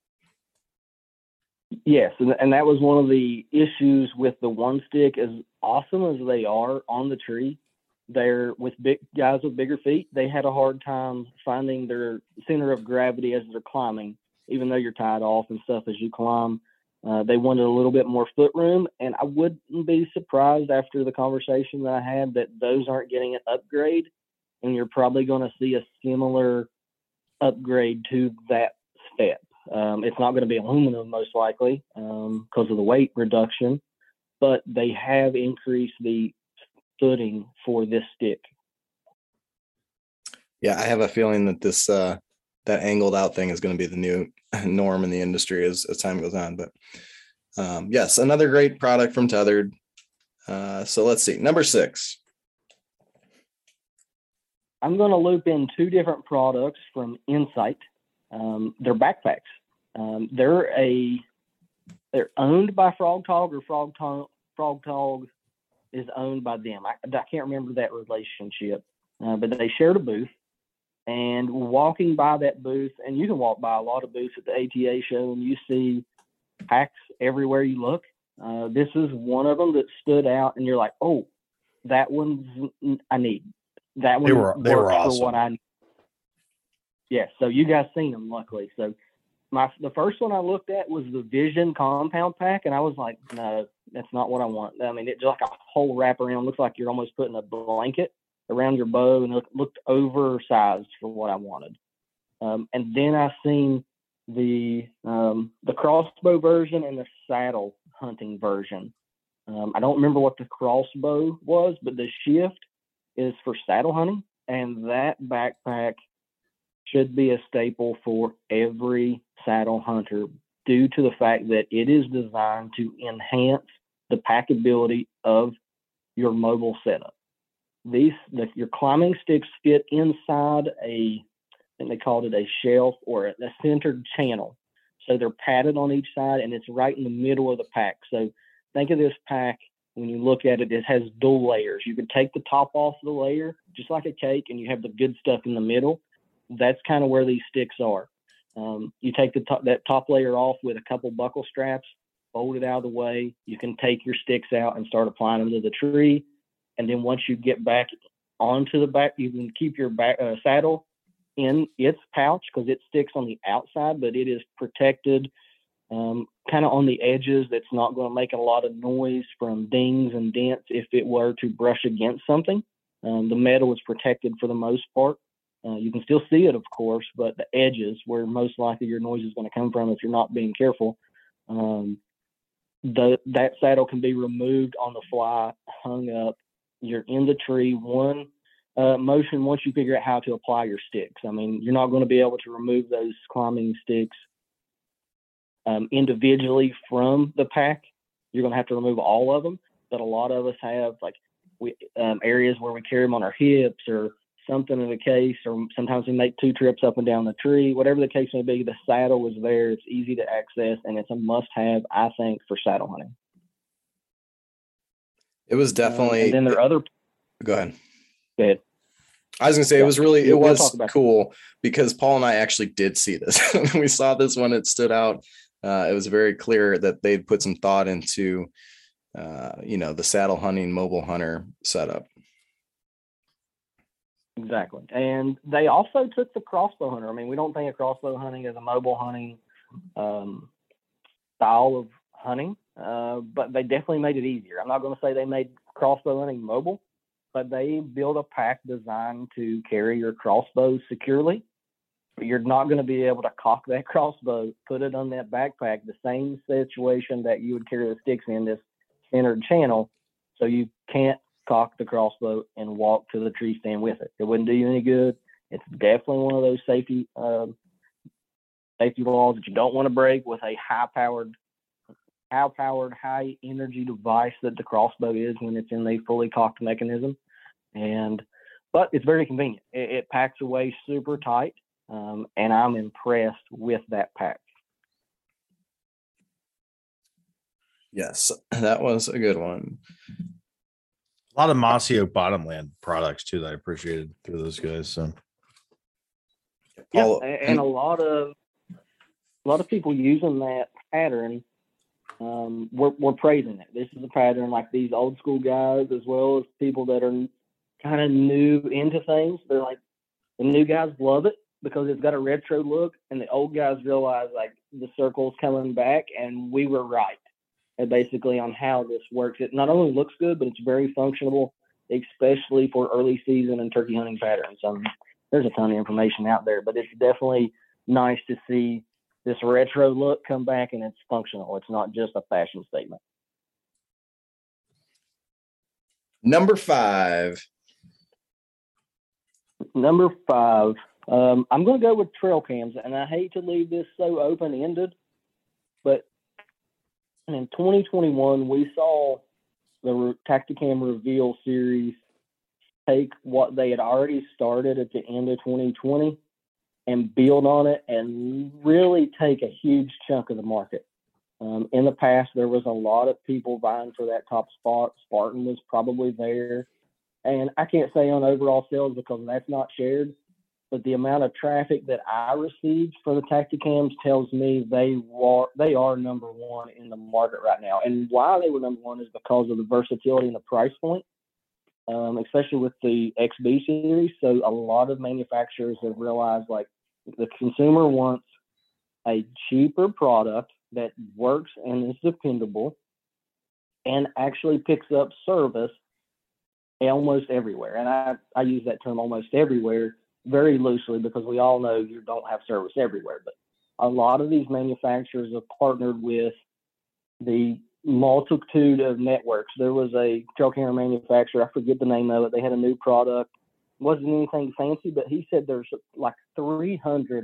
Yes, and, and that was one of the issues with the one stick. As awesome as they are on the tree, they're with big guys with bigger feet, they had a hard time finding their center of gravity as they're climbing, even though you're tied off and stuff as you climb. Uh, they wanted a little bit more foot room, and I wouldn't be surprised after the conversation that I had that those aren't getting an upgrade, and you're probably going to see a similar upgrade to that step. Um, it's not going to be aluminum most likely um, because of the weight reduction, but they have increased the footing for this stick. Yeah, I have a feeling that this uh, that angled out thing is going to be the new norm in the industry as, as time goes on. But um, yes, another great product from Tethered. Uh, so let's see, number six. I'm going to loop in two different products from Insight. Um, they're backpacks. Um, they're a they're owned by Frog Tog, or Frog Tog, Frog Tog is owned by them. I, I can't remember that relationship, uh, but they shared a booth. And walking by that booth, and you can walk by a lot of booths at the A T A show, and you see packs everywhere you look. Uh, this is one of them that stood out, and you're like, "Oh, that one's I need." That one they were they were awesome. For what I need. Yeah, so you guys seen them, luckily. So my the first one I looked at was the Vision compound pack, and I was like, "No, that's not what I want." I mean, it's like a whole wraparound. Looks like you're almost putting a blanket around your bow, and it looked oversized for what I wanted. Um, and then I seen the um, the crossbow version and the saddle hunting version. Um, I don't remember what the crossbow was, but the shift is for saddle hunting, and that backpack should be a staple for every saddle hunter due to the fact that it is designed to enhance the packability of your mobile setup. These the, your climbing sticks fit inside a, I think they called it a shelf or a, a centered channel. So they're padded on each side, and it's right in the middle of the pack. So think of this pack, when you look at it, it has dual layers. You can take the top off the layer, just like a cake, and you have the good stuff in the middle. That's kind of where these sticks are. Um, you take the top, that top layer off with a couple buckle straps, fold it out of the way. You can take your sticks out and start applying them to the tree. And then once you get back onto the back, you can keep your back, uh, saddle in its pouch because it sticks on the outside, but it is protected um, kind of on the edges. That's not going to make a lot of noise from dings and dents if it were to brush against something. Um, the metal is protected for the most part. Uh, you can still see it, of course, but the edges where most likely your noise is going to come from if you're not being careful, um, the that saddle can be removed on the fly, hung up. You're in the tree. One uh, motion once you figure out how to apply your sticks. I mean, you're not going to be able to remove those climbing sticks um, individually from the pack. You're going to have to remove all of them, but a lot of us have like we um, areas where we carry them on our hips or something in the case, or sometimes we make two trips up and down the tree. Whatever the case may be, the saddle is there. It's easy to access, and it's a must-have, I think, for saddle hunting. It was definitely. Um, and then there are other. Go ahead. Go ahead. I was gonna say yeah. it was really it we'll was cool because Paul and I actually did see this. We saw this when it stood out. Uh, it was very clear that they'd put some thought into, uh, you know, the saddle hunting mobile hunter setup. Exactly, and they also took the crossbow hunter. I mean, we don't think of crossbow hunting as a mobile hunting um, style of hunting. Uh, but they definitely made it easier. I'm not going to say they made crossbow hunting mobile, but they built a pack designed to carry your crossbow securely. But you're not going to be able to cock that crossbow, put it on that backpack, the same situation that you would carry the sticks in, this centered channel. So you can't cock the crossbow and walk to the tree stand with it. It wouldn't do you any good. It's definitely one of those safety um, safety laws that you don't want to break with a high-powered high-powered, high-energy device that the crossbow is when it's in a fully cocked mechanism. And but it's very convenient. It, it packs away super tight, um, and I'm impressed with that pack. Yes, that was a good one. A lot of Mossy Oak Bottomland products too that I appreciated through those guys. So yeah, Paul, and, and a lot of a lot of people using that pattern. Um, we're, we're praising it. This is a pattern like these old school guys, as well as people that are kind of new into things. They're like, the new guys love it because it's got a retro look, and the old guys realize like the circle's coming back, and we were right. And basically on how this works. It not only looks good, but it's very functional, especially for early season and turkey hunting patterns. Um, there's a ton of information out there, but it's definitely nice to see this retro look come back and it's functional. It's not just a fashion statement. Number five. Number five. Um, I'm going to go with trail cams, and I hate to leave this so open-ended, but in twenty twenty-one, we saw the Tactacam Reveal series take what they had already started at the end of twenty twenty and build on it and really take a huge chunk of the market. Um, in the past, there was a lot of people vying for that top spot. Spartan was probably there. And I can't say on overall sales because that's not shared, but the amount of traffic that I received for the Tactacams tells me they are, they are number one in the market right now. And why they were number one is because of the versatility and the price point, um, especially with the X B series. So a lot of manufacturers have realized like the consumer wants a cheaper product that works and is dependable and actually picks up service almost everywhere. And I, I use that term almost everywhere very loosely because we all know you don't have service everywhere. But a lot of these manufacturers have partnered with the multitude of networks. There was a trail camera manufacturer, I forget the name of it. They had a new product. It wasn't anything fancy, but he said there's like three hundred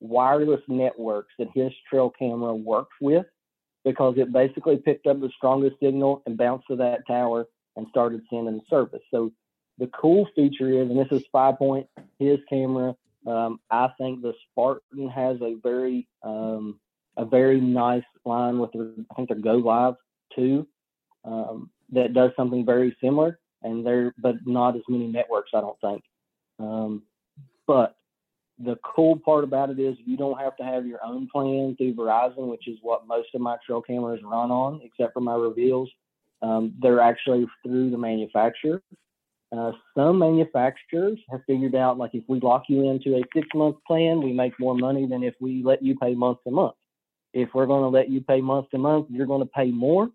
wireless networks that his trail camera works with, because it basically picked up the strongest signal and bounced to that tower and started sending service. So the cool feature is, and this is Five Point, his camera. Um, I think the Spartan has a very um, a very nice line with their, I think their Go Live two, um, that does something very similar, and they're but not as many networks, I don't think. Um, but the cool part about it is you don't have to have your own plan through Verizon, which is what most of my trail cameras run on, except for my reveals. Um, they're actually through the manufacturer. Uh, some manufacturers have figured out, like, if we lock you into a six-month plan, we make more money than if we let you pay month to month. If we're going to let you pay month to month, you're going to pay more.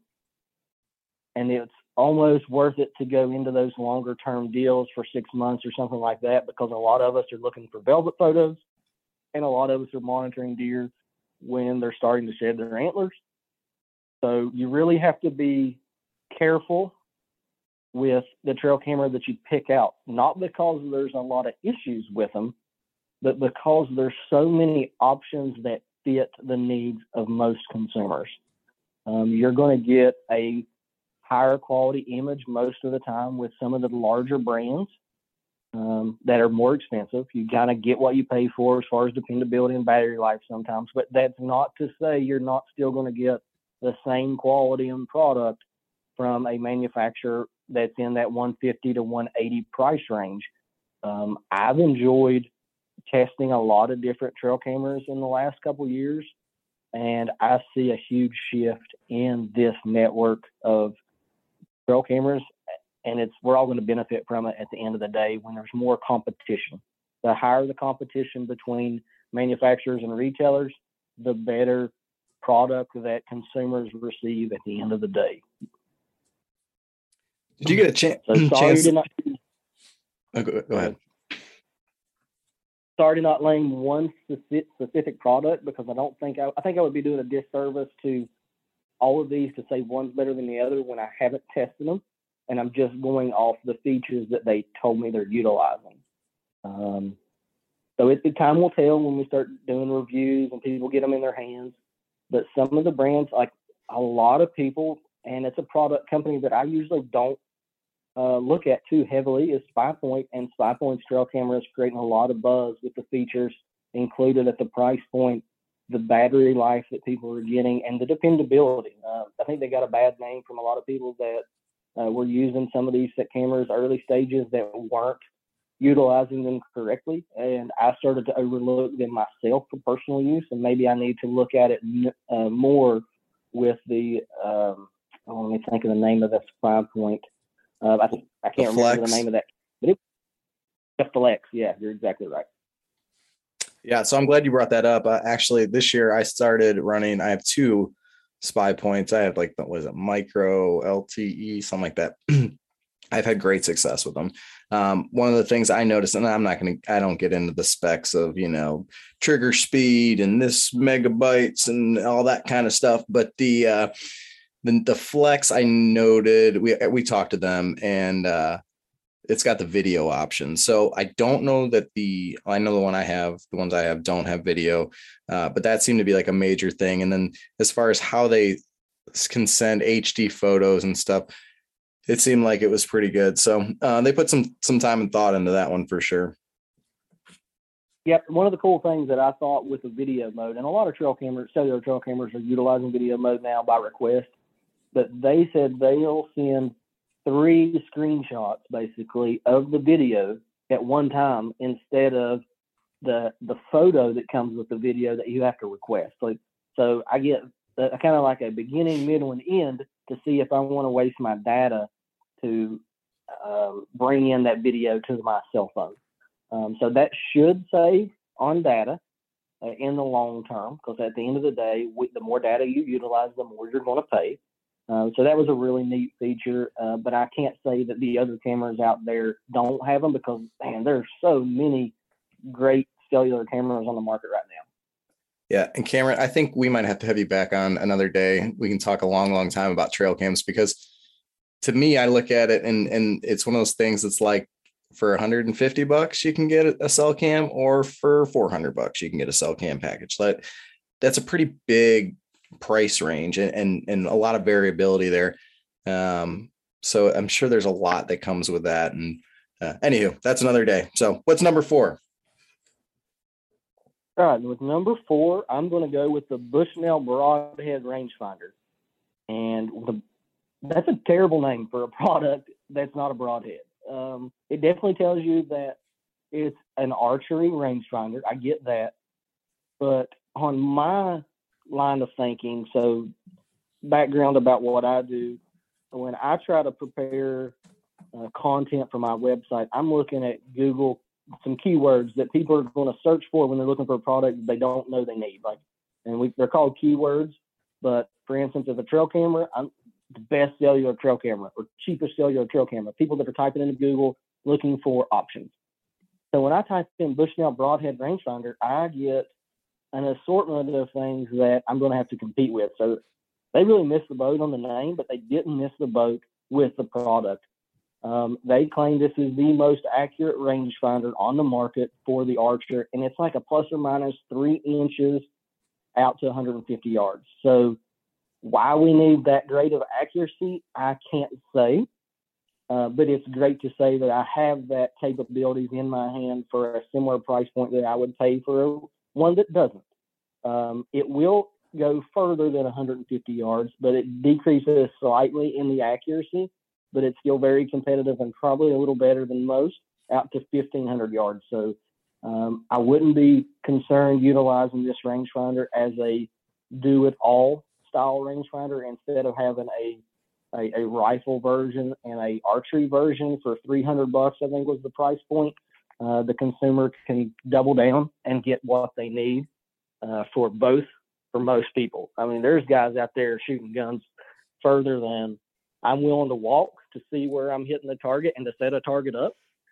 And it's almost worth it to go into those longer-term deals for six months or something like that, because a lot of us are looking for velvet photos, and a lot of us are monitoring deer when they're starting to shed their antlers. So you really have to be careful with the trail camera that you pick out, not because there's a lot of issues with them, but because there's so many options that fit the needs of most consumers. Um, you're going to get a higher quality image most of the time with some of the larger brands um, that are more expensive. You kind of get what you pay for as far as dependability and battery life sometimes, but that's not to say you're not still going to get the same quality and product from a manufacturer that's in that one fifty to one eighty price range. Um, I've enjoyed testing a lot of different trail cameras in the last couple of years, and I see a huge shift in this network of trail cameras, and it's we're all going to benefit from it at the end of the day when there's more competition. The higher the competition between manufacturers and retailers, the better product that consumers receive at the end of the day. Did you get a ch- so sorry chance? To not, oh, go, go ahead. Sorry to not name one specific product, because I don't think I, I think I would be doing a disservice to all of these to say one's better than the other when I haven't tested them, and I'm just going off the features that they told me they're utilizing. Um, so it, time will tell when we start doing reviews and people get them in their hands. But some of the brands, like a lot of people, and it's a product company that I usually don't Uh, look at too heavily, is Spy Point, and Spy Point's trail camera is creating a lot of buzz with the features included at the price point, the battery life that people are getting, and the dependability. Uh, I think they got a bad name from a lot of people that uh, were using some of these cameras early stages that weren't utilizing them correctly, and I started to overlook them myself for personal use, and maybe I need to look at it uh, more with the, um, oh, let me think of the name of that Spy Point. Uh, I, I can't the remember the name of that. But it, the Flex, yeah, you're exactly right. Yeah, so I'm glad you brought that up. Uh, actually, this year I started running. I have two Spy Points. I have like the, what is it, Micro, L T E, something like that. I've had great success with them. Um, one of the things I noticed, and I'm not going to, I don't get into the specs of, you know, trigger speed and this megabytes and all that kind of stuff, but the uh, The, the Flex, I noted, we we talked to them, and uh, it's got the video option. So I don't know that the, I know the one I have, the ones I have don't have video, uh, but that seemed to be like a major thing. And then as far as how they can send H D photos and stuff, it seemed like it was pretty good. So uh, they put some some time and thought into that one for sure. Yep. One of the cool things that I thought with the video mode, and a lot of trail cameras, cellular trail cameras are utilizing video mode now by request, but they said they'll send three screenshots basically of the video at one time instead of the the photo that comes with the video that you have to request. So, so I get a, kind of like a beginning, middle, and end to see if I want to waste my data to um, bring in that video to my cell phone. Um, so that should save on data uh, in the long term, because at the end of the day, we, the more data you utilize, the more you're going to pay. Uh, so that was a really neat feature, uh, but I can't say that the other cameras out there don't have them, because, man, there's so many great cellular cameras on the market right now. Yeah, and Cameron, I think we might have to have you back on another day. We can talk a long, long time about trail cams, because to me, I look at it and and it's one of those things that's like, for one hundred fifty bucks, you can get a cell cam, or for four hundred bucks, you can get a cell cam package. That that's a pretty big price range, and, and, and a lot of variability there. Um, so I'm sure there's a lot that comes with that. And uh, anywho, that's another day. So what's number four? All right, with number four, I'm going to go with the Bushnell Broadhead Rangefinder. And the, that's a terrible name for a product that's not a broadhead. Um, it definitely tells you that it's an archery rangefinder. I get that. But on my line of thinking, so background about what I do, when I try to prepare uh, content for my website, I'm looking at Google, some keywords that people are going to search for when they're looking for a product that they don't know they need. Like, and we, they're called keywords. But for instance, if a trail camera, I'm the best cellular trail camera or cheapest cellular trail camera, people that are typing into Google looking for options. So when I type in Bushnell Broadhead Rangefinder, I get an assortment of things that I'm going to have to compete with. So they really missed the boat on the name, but they didn't miss the boat with the product. Um, they claim this is the most accurate rangefinder on the market for the archer, and it's like a plus or minus three inches out to one hundred fifty yards. So why we need that grade of accuracy, I can't say, uh, but it's great to say that I have that capabilities in my hand for a similar price point that I would pay for one that doesn't. Um, it will go further than one hundred fifty yards, but it decreases slightly in the accuracy, but it's still very competitive and probably a little better than most, out to fifteen hundred yards. So um, I wouldn't be concerned utilizing this rangefinder as a do-it-all style rangefinder instead of having a, a a rifle version and a archery version for three hundred bucks, I think was the price point. Uh, the consumer can double down and get what they need uh, for both, for most people. I mean, there's guys out there shooting guns further than I'm willing to walk to see where I'm hitting the target and to set a target up.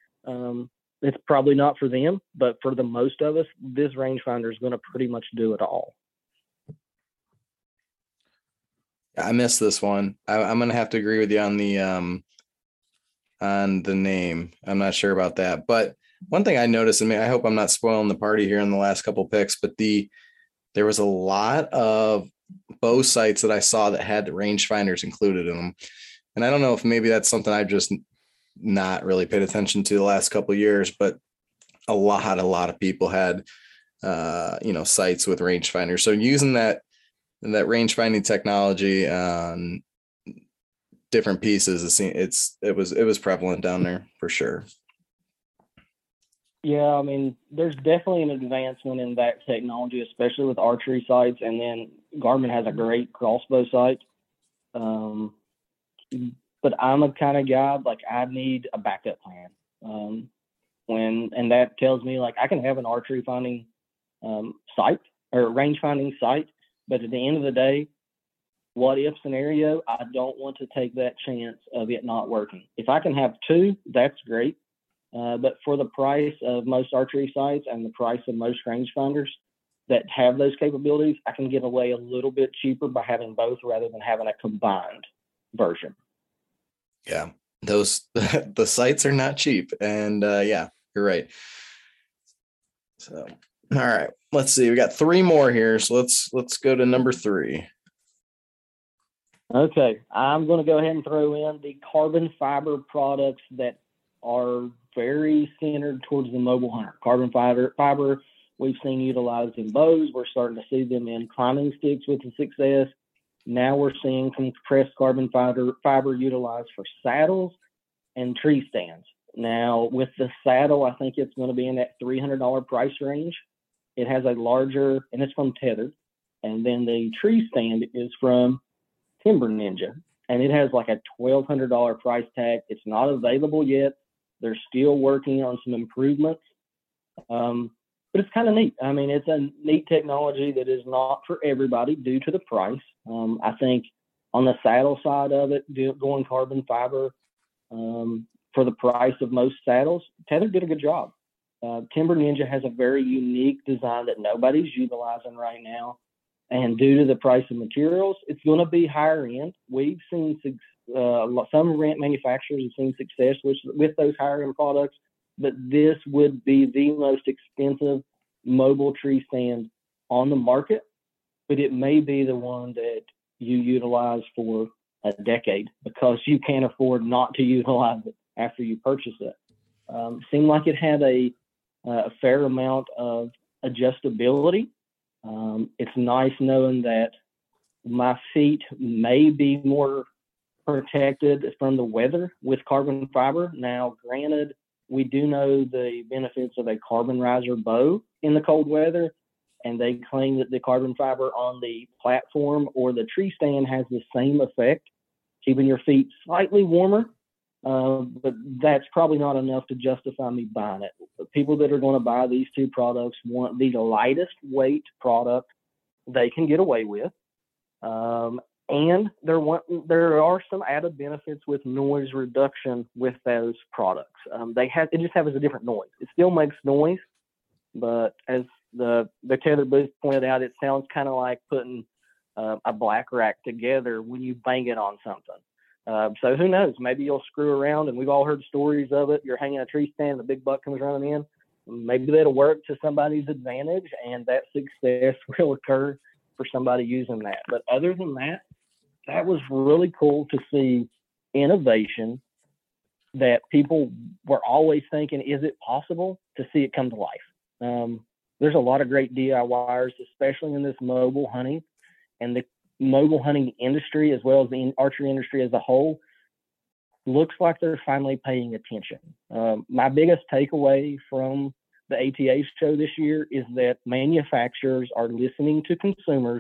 Um, it's probably not for them, but for the most of us, this rangefinder is going to pretty much do it all. I missed this one. I, I'm going to have to agree with you on the, um, on the name. I'm not sure about that, but one thing I noticed, and I hope I'm not spoiling the party here in the last couple picks, but the, there was a lot of bow sights that I saw that had rangefinders included in them. And I don't know if maybe that's something I've just not really paid attention to the last couple of years, but a lot, a lot of people had, uh, you know, sights with rangefinders. So using that, that range finding technology on different pieces, it's, it was, it was prevalent down there for sure. Yeah. I mean, there's definitely an advancement in that technology, especially with archery sights. And then Garmin has a great crossbow sight. Um, but I'm a kind of guy, like I need a backup plan. Um, when, and that tells me like I can have an archery finding um, sight or range finding sight, but at the end of the day, what if scenario, I don't want to take that chance of it not working. If I can have two, that's great. Uh, but for the price of most archery sights and the price of most rangefinders that have those capabilities, I can get away a little bit cheaper by having both rather than having a combined version. Yeah, those the sights are not cheap, and uh, yeah, you're right. So, all right, let's see. We got three more here, so let's let's go to number three. Okay, I'm going to go ahead and throw in the carbon fiber products that are very centered towards the mobile hunter. Carbon fiber, fiber we've seen utilized in bows. We're starting to see them in climbing sticks with the success. Now we're seeing compressed carbon fiber, fiber utilized for saddles and tree stands. Now with the saddle, I think it's going to be in that three hundred dollars price range. It has a larger, and it's from Tethrd. And then the tree stand is from Timber Ninja, and it has like a twelve hundred dollars price tag. It's not available yet. They're still working on some improvements. Um, but it's kind of neat. I mean, it's a neat technology that is not for everybody due to the price. Um, I think on the saddle side of it, do, going carbon fiber um, for the price of most saddles, Tethrd did a good job. Uh, Timber Ninja has a very unique design that nobody's utilizing right now. And due to the price of materials, it's going to be higher end. We've seen su- uh, some rent manufacturers have seen success with, with those higher end products, but this would be the most expensive mobile tree stand on the market, but it may be the one that you utilize for a decade because you can't afford not to utilize it after you purchase it. Um, seemed like it had a, a fair amount of adjustability. Um, it's nice knowing that my feet may be more protected from the weather with carbon fiber. Now, granted, we do know the benefits of a carbon riser bow in the cold weather, and they claim that the carbon fiber on the platform or the tree stand has the same effect, keeping your feet slightly warmer. Uh, but that's probably not enough to justify me buying it. The people that are going to buy these two products want the lightest weight product they can get away with. Um, and there, want, there are some added benefits with noise reduction with those products. Um, they have, it just has a different noise. It still makes noise, but as the, the Tether booth pointed out, it sounds kind of like putting uh, a black rack together when you bang it on something. Uh, so who knows? Maybe you'll screw around, and we've all heard stories of it. You're hanging a tree stand, the big buck comes running in. Maybe that'll work to somebody's advantage, and that success will occur for somebody using that. But other than that, that was really cool to see innovation that people were always thinking, is it possible, to see it come to life? Um, there's a lot of great D I Yers, especially in this mobile hunting, and the mobile hunting industry, as well as the archery industry as a whole, looks like they're finally paying attention. Um, my biggest takeaway from the A T A show this year is that manufacturers are listening to consumers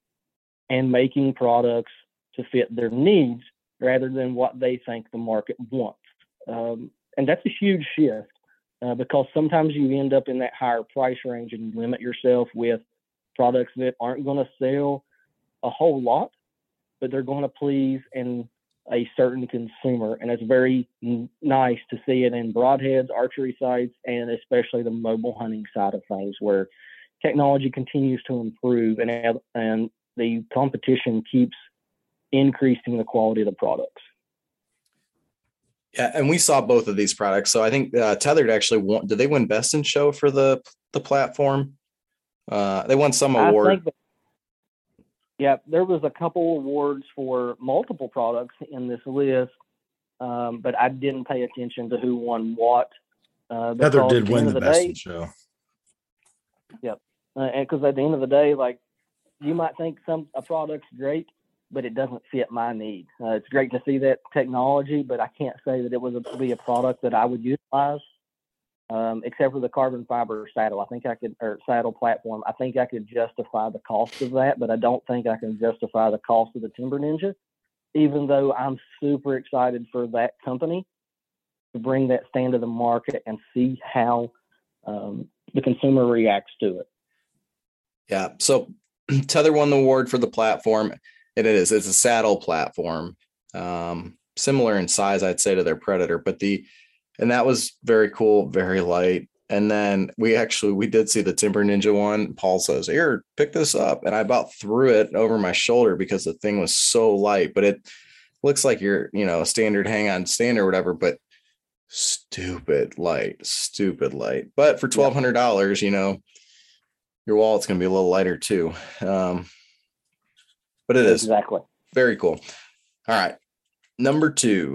and making products to fit their needs rather than what they think the market wants. Um, and that's a huge shift uh, because sometimes you end up in that higher price range and you limit yourself with products that aren't going to sell a whole lot, but they're going to please in a certain consumer. And it's very n- nice to see it in broadheads, archery sites, and especially the mobile hunting side of things, where technology continues to improve and, and the competition keeps increasing the quality of the products. Yeah, and we saw both of these products. So I think uh, Tethered actually won. Did they win Best in Show for the the platform? Uh, they won some award. I think that, yeah, there was a couple awards for multiple products in this list, um, but I didn't pay attention to who won what. Uh, Heather did the win the, the Best day, in Show. Yep, uh, and because at the end of the day, like, you might think some a product's great, but it doesn't fit my need. Uh, it's great to see that technology, but I can't say that it would be a product that I would utilize, um, except for the carbon fiber saddle. I think I could, or saddle platform. I think I could justify the cost of that, but I don't think I can justify the cost of the Timber Ninja, even though I'm super excited for that company to bring that stand to the market and see how um, the consumer reacts to it. Yeah. So Tether won the award for the platform. It is. It's a saddle platform, um, similar in size, I'd say, to their Predator. But the, and that was very cool, very light. And then we actually we did see the Timber Ninja one. Paul says, "Here, pick this up," and I about threw it over my shoulder because the thing was so light. But it looks like your, you know, standard hang-on stand or whatever. But stupid light, stupid light. But for twelve hundred dollars, you know, your wallet's going to be a little lighter too. Um, But it is exactly very cool. All right. Number two.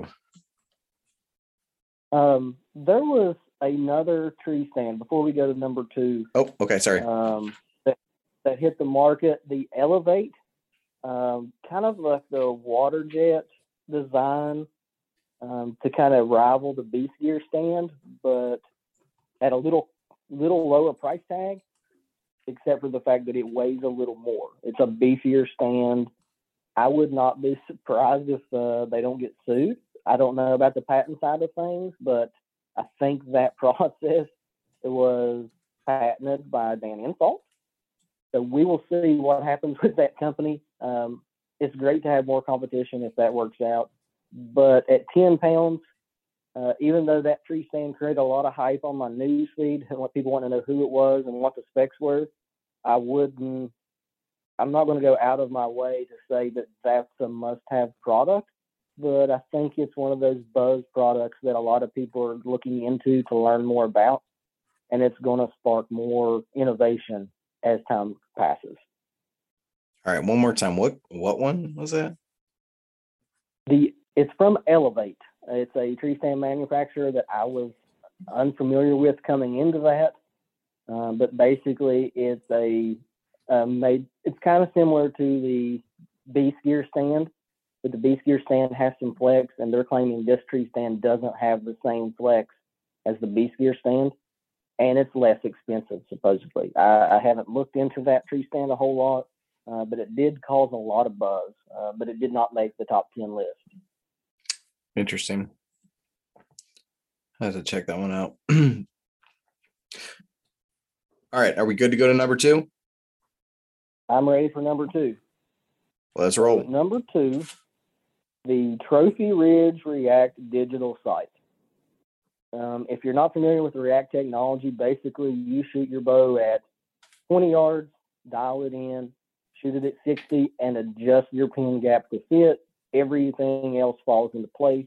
Um, there was another tree stand before we go to number two. Oh, okay. Sorry. Um, that, that hit the market, the Elevate, um, kind of like the water jet design um, to kind of rival the Beast Gear stand, but at a little, little lower price tag, except for the fact that it weighs a little more. It's a beefier stand. I would not be surprised if uh, they don't get sued. I don't know about the patent side of things, but I think that process was patented by Dan Infalt. So we will see what happens with that company. Um, it's great to have more competition if that works out. But at ten pounds, uh, even though that tree stand created a lot of hype on my news feed and what people want to know who it was and what the specs were, I wouldn't, I'm not going to go out of my way to say that that's a must-have product. but I think it's one of those buzz products that a lot of people are looking into to learn more about, and it's going to spark more innovation as time passes. All right, one more time. What what one was that? The it's from Elevate. It's a tree stand manufacturer that I was unfamiliar with coming into that, uh, but basically it's a uh, made. It's kind of similar to the Beast Gear stand, but the Beast Gear stand has some flex, and they're claiming this tree stand doesn't have the same flex as the Beast Gear stand, and it's less expensive supposedly. I, I haven't looked into that tree stand a whole lot. Uh, but it did cause a lot of buzz, uh, but it did not make the top ten list. Interesting. I have to check that one out. All right. Are we good to go to number two? I'm ready for number two. Let's roll. So number two, the Trophy Ridge React digital sight. Um, if you're not familiar with the React technology, basically you shoot your bow at twenty yards, dial it in, shoot it at sixty, and adjust your pin gap to fit. Everything else falls into place.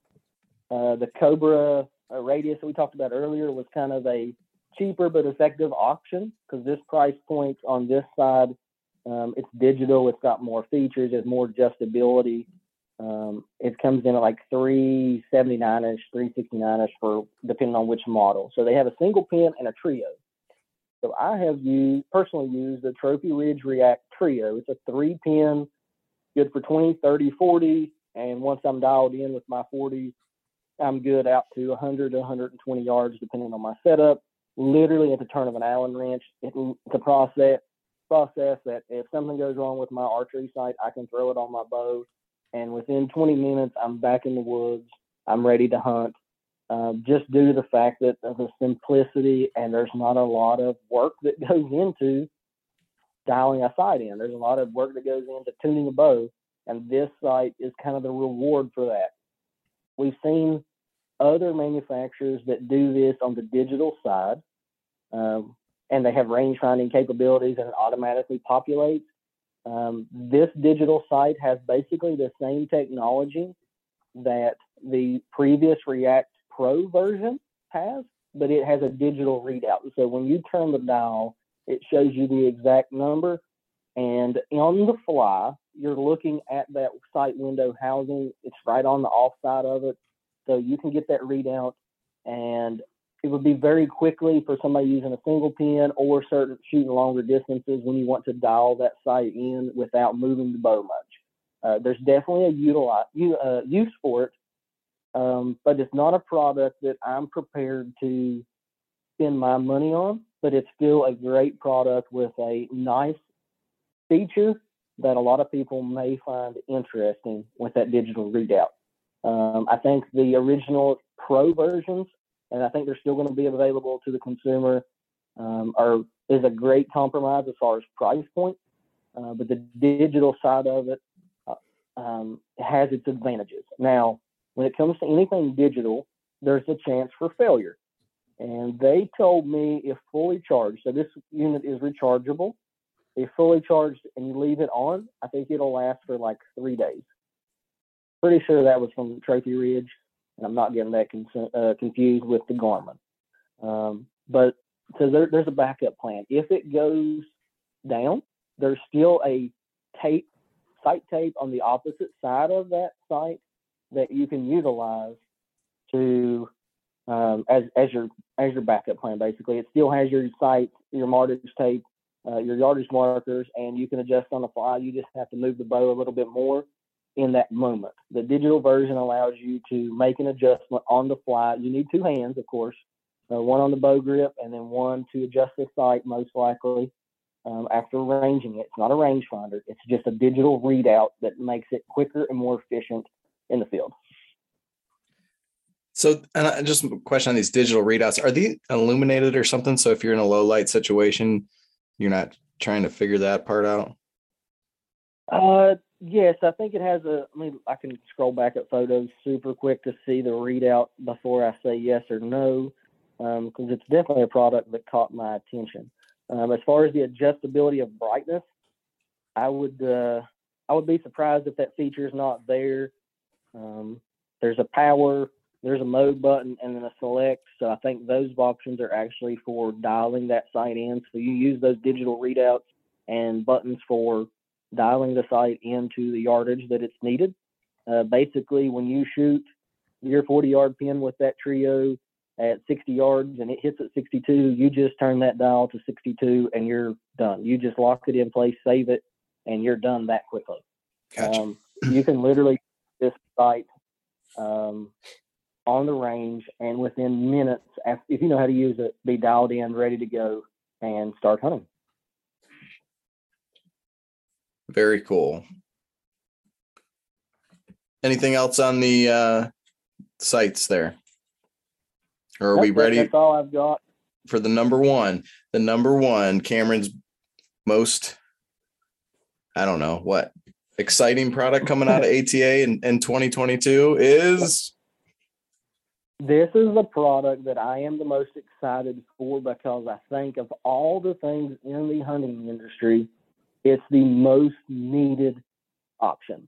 Uh, the Cobra uh, radius that we talked about earlier was kind of a cheaper but effective option because this price point on this side, um, it's digital. It's got more features. It's more adjustability. Um, it comes in at like three seventy-nine-ish, three sixty-nine-ish for depending on which model. So they have a single pin and a trio. So I have used, personally used the Trophy Ridge React Trio. It's a three pin, good for twenty, thirty, forty. And once I'm dialed in with my forty, I'm good out to one hundred to one hundred twenty yards, depending on my setup. Literally at the turn of an Allen wrench. It's a process, process that if something goes wrong with my archery sight, I can throw it on my bow. And within twenty minutes, I'm back in the woods. I'm ready to hunt. Uh, just due to the fact that of the simplicity and there's not a lot of work that goes into dialing a sight in. There's a lot of work that goes into tuning a bow, and this sight is kind of the reward for that. We've seen other manufacturers that do this on the digital side, um, and they have range finding capabilities and it automatically populates. Um, this digital sight has basically the same technology that the previous React Pro version has, but it has a digital readout. So when you turn the dial, it shows you the exact number, and on the fly, you're looking at that sight window housing. It's right on the off side of it, so you can get that readout, and it would be very quickly for somebody using a single pin or certain shooting longer distances when you want to dial that sight in without moving the bow much. Uh, there's definitely a utilize, uh, use for it. Um, but it's not a product that I'm prepared to spend my money on, but it's still a great product with a nice feature that a lot of people may find interesting with that digital readout. Um, I think the original Pro versions, and I think they're still going to be available to the consumer, um, are is a great compromise as far as price point, uh, but the digital side of it uh, um, has its advantages. Now, when it comes to anything digital, there's a chance for failure. And they told me if fully charged, so this unit is rechargeable, if fully charged and you leave it on, I think it'll last for like three days. Pretty sure that was from Trophy Ridge, and I'm not getting that con- uh, confused with the Garmin. Um, but so there, there's a backup plan. If it goes down, there's still a tape, sight tape on the opposite side of that sight that you can utilize to um, as as your as your backup plan. Basically, it still has your sight, your markers tape, uh, your yardage markers, and you can adjust on the fly. You just have to move the bow a little bit more in that moment. The digital version allows you to make an adjustment on the fly. You need two hands, of course, uh, one on the bow grip and then one to adjust the sight, most likely. Um, after ranging it, it's not a rangefinder. It's just a digital readout that makes it quicker and more efficient in the field. So, and I, just a question on these digital readouts, are they illuminated or something? So if you're in a low light situation, you're not trying to figure that part out? Uh, yes, I think it has a, I mean, I can scroll back at photos super quick to see the readout before I say yes or no, because um, it's definitely a product that caught my attention. Um, as far as the adjustability of brightness, I would, uh, I would be surprised if that feature is not there. Um, there's a power, there's a mode button, and then a select. So I think those options are actually for dialing that site in. So you use those digital readouts and buttons for dialing the site into the yardage that it's needed. Uh, basically, when you shoot your forty-yard pin with that trio at sixty yards and it hits at sixty-two, you just turn that dial to sixty-two and you're done. You just lock it in place, save it, and you're done that quickly. Gotcha. Um, you can literally this site um, on the range, and within minutes, after, if you know how to use it, be dialed in, ready to go, and start hunting. Very cool. Anything else on the uh, sites there? Or are Nope, we that- ready That's all I've got. for the number one? The number one, Cameron's most, I don't know, what, exciting product coming out of A T A in, in twenty twenty-two is? This is the product that I am the most excited for because I think of all the things in the hunting industry, it's the most needed option.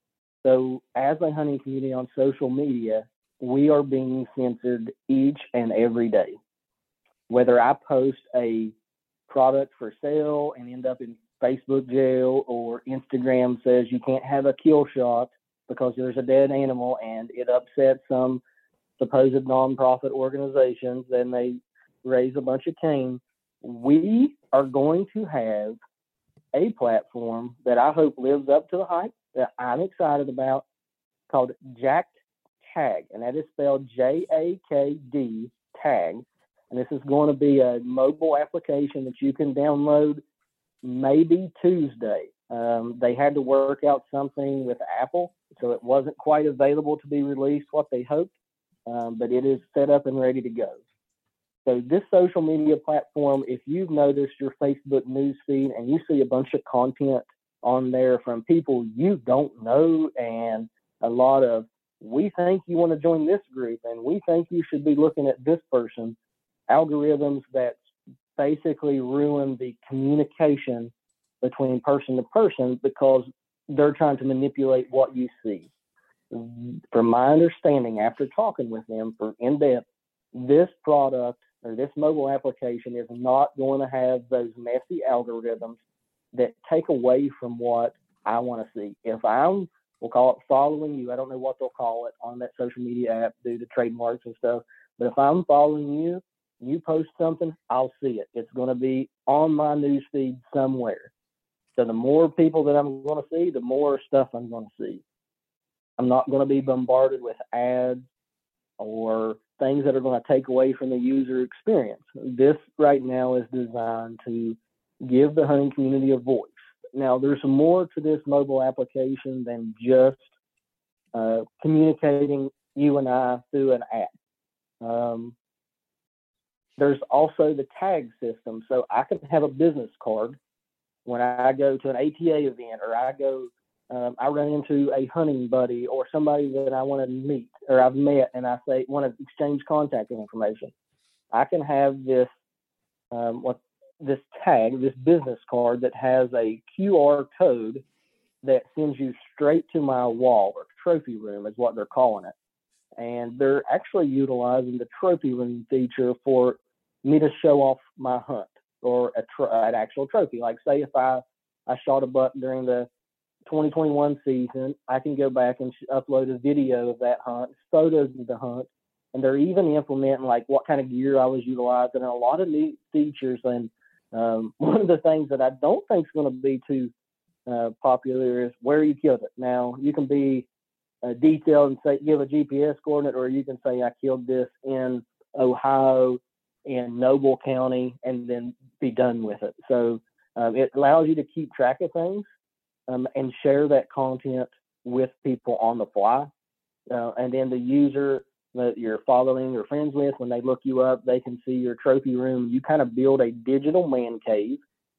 So as a hunting community on social media, we are being censored each and every day. Whether I post a product for sale and end up in Facebook jail, or Instagram says you can't have a kill shot because there's a dead animal and it upsets some supposed nonprofit organizations, then they raise a bunch of cane. We are going to have a platform that I hope lives up to the hype that I'm excited about, called Jacked Tag, and that is spelled J A K D Tag. And this is going to be a mobile application that you can download maybe Tuesday. Um, they had to work out something with Apple, so it wasn't quite available to be released what they hoped, um, but it is set up and ready to go. So this social media platform, if you've noticed your Facebook newsfeed and you see a bunch of content on there from people you don't know, and a lot of, we think you want to join this group and we think you should be looking at this person, algorithms that basically ruin the communication between person to person because they're trying to manipulate what you see. From my understanding, after talking with them for in depth, this product or this mobile application is not going to have those messy algorithms that take away from what I want to see. If I'm, we'll call it following you, I don't know what they'll call it on that social media app due to trademarks and stuff, but if I'm following you, you post something, I'll see it. It's going to be on my news feed somewhere. So the more people that I'm going to see, the more stuff I'm going to see. I'm not going to be bombarded with ads or things that are going to take away from the user experience. This right now is designed to give the hunting community a voice. Now, there's more to this mobile application than just uh, communicating you and I through an app. Um, there's also the tag system. So I can have a business card when I go to an A T A event, or I go, um, I run into a hunting buddy or somebody that I want to meet or I've met, and I say, want to exchange contact information. I can have this, um, what this tag, this business card that has a Q R code that sends you straight to my wall, or trophy room is what they're calling it. And they're actually utilizing the trophy room feature for me to show off my hunt or a tr- an actual trophy. Like say if I, I shot a buck during the twenty twenty-one season, I can go back and sh- upload a video of that hunt, photos of the hunt, and they're even implementing like what kind of gear I was utilizing and a lot of new features. And um, one of the things that I don't think is going to be too uh, popular is where you killed it. Now you can be uh, detailed and say, give a G P S coordinate, or you can say I killed this in Ohio in Noble County and then be done with it. So um, it allows you to keep track of things um, and share that content with people on the fly. Uh, and then the user that you're following or friends with, when they look you up, they can see your trophy room. You kind of build a digital man cave.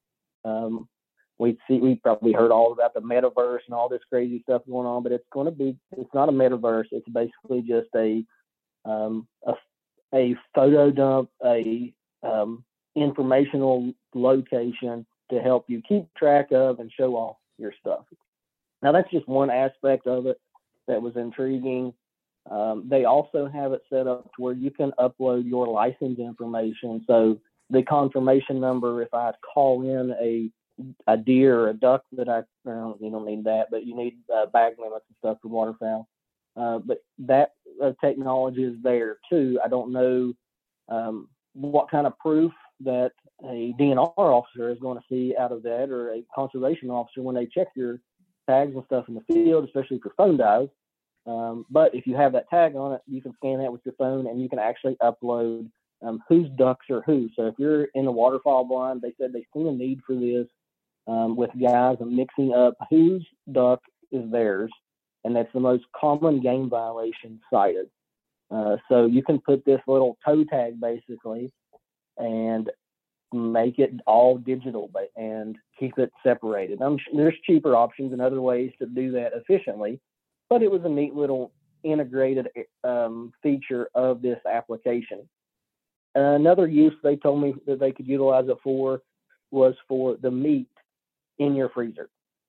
Um, we see, we probably heard all about the metaverse and all this crazy stuff going on, but it's going to be, it's not a metaverse. It's basically just a, um, a, a photo dump, a um, informational location to help you keep track of and show off your stuff. Now that's just one aspect of it. that was intriguing. Um, they also have it set up to where you can upload your license information. So the confirmation number, if I call in a a deer or a duck that I, well, you don't need that, but you need uh, bag limits and stuff for waterfowl. Uh, but that uh, technology is there too. I don't know um, what kind of proof that a D N R officer is going to see out of that, or a conservation officer when they check your tags and stuff in the field, especially for phone dives. Um, but if you have that tag on it, you can scan that with your phone and you can actually upload um, whose ducks are who. So if you're in the waterfowl blind, they said they've seen a need for this um, with guys and mixing up whose duck is theirs. And that's the most common game violation cited. Uh, so you can put this little toe tag basically and make it all digital and keep it separated. I'm, there's cheaper options and other ways to do that efficiently, but it was a neat little integrated um, feature of this application. Uh, another use they told me that they could utilize it for was for the meat in your freezer.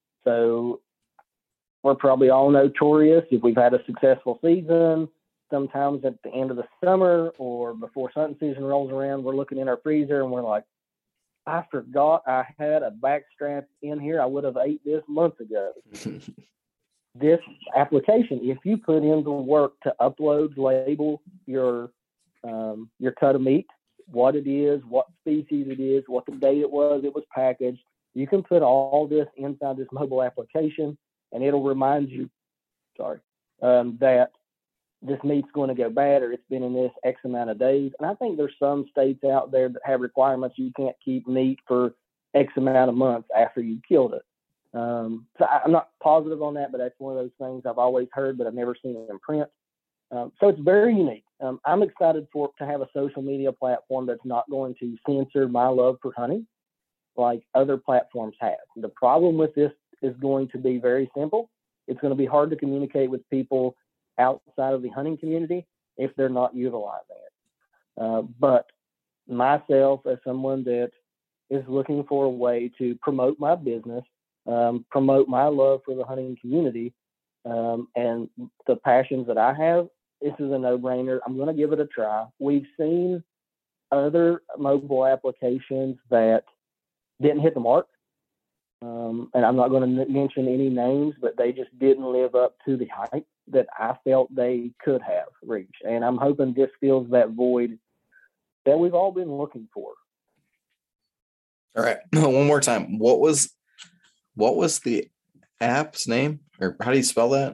So we're probably all notorious if we've had a successful season, sometimes at the end of the summer or before hunting season rolls around, we're looking in our freezer and we're like, I forgot I had a backstrap in here. I would have ate this months ago. This application, if you put in the work to upload, label your um, your cut of meat, what it is, what species it is, what the date it was, it was packaged, you can put all this inside this mobile application, and it'll remind you, sorry, um, that this meat's going to go bad or it's been in this X amount of days. And I think there's some states out there that have requirements you can't keep meat for X amount of months after you killed it. Um, so I, I'm not positive on that, but that's one of those things I've always heard, but I've never seen it in print. Um, so it's very unique. Um, I'm excited for to have a social media platform that's not going to censor my love for hunting like other platforms have. The problem with this is going to be very simple. It's going to be hard to communicate with people outside of the hunting community if they're not utilizing it. Uh, but myself, as someone that is looking for a way to promote my business, um, promote my love for the hunting community, um, and the passions that I have, this is a no-brainer. I'm going to give it a try. We've seen other mobile applications that didn't hit the mark. Um, and I'm not going to mention any names, but they just didn't live up to the hype that I felt they could have reached. And I'm hoping this fills that void that we've all been looking for. All right. One more time. What was, what was the app's name, or how do you spell that?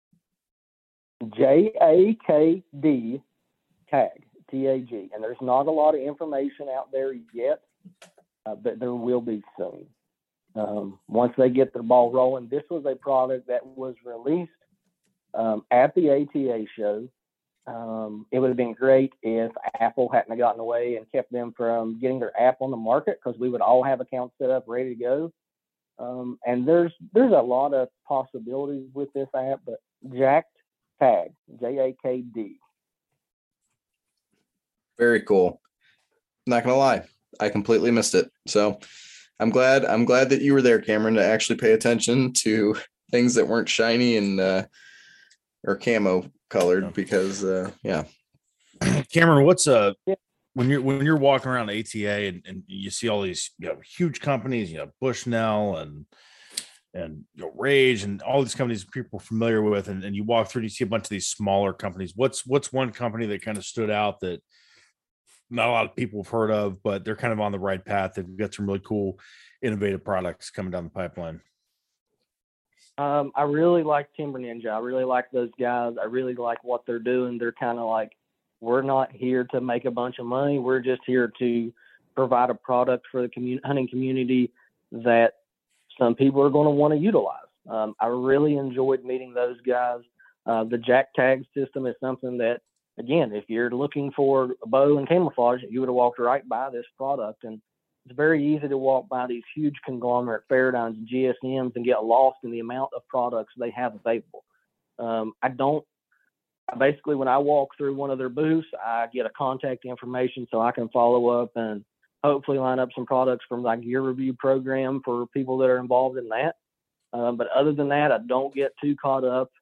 J A K D tag, T A G. And there's not a lot of information out there yet, uh, but there will be soon. Um, once they get the ball rolling, this was a product that was released um, at the A T A show. Um, it would have been great if Apple hadn't gotten away and kept them from getting their app on the market, because we would all have accounts set up, ready to go. Um, and there's there's a lot of possibilities with this app, but Jacked Tag, J A K D. Very cool. Not gonna lie, I completely missed it. So I'm glad I'm glad that you were there, Cameron, to actually pay attention to things that weren't shiny and uh, or camo colored, because uh, yeah. Cameron, what's uh when you're when you're walking around A T A and, and you see all these, you know, huge companies, you know, Bushnell and and you know, Rage and all these companies people are familiar with, and, and you walk through and you see a bunch of these smaller companies. What's what's one company that kind of stood out that not a lot of people have heard of, but they're kind of on the right path? They've got some really cool, innovative products coming down the pipeline. Um, I really like Timber Ninja. I really like those guys. I really like what they're doing. They're kind of like, we're not here to make a bunch of money. We're just here to provide a product for the commun- hunting community that some people are going to want to utilize. Um, I really enjoyed meeting those guys. Uh, the Jack Tag system is something that, again, if you're looking for a bow and camouflage, you would have walked right by this product. And it's very easy to walk by these huge conglomerate Paradigms and G S Ms and get lost in the amount of products they have available. Um, I don't, basically when I walk through one of their booths, I get a contact information so I can follow up and hopefully line up some products from my gear review program for people that are involved in that. Um, but other than that, I don't get too caught up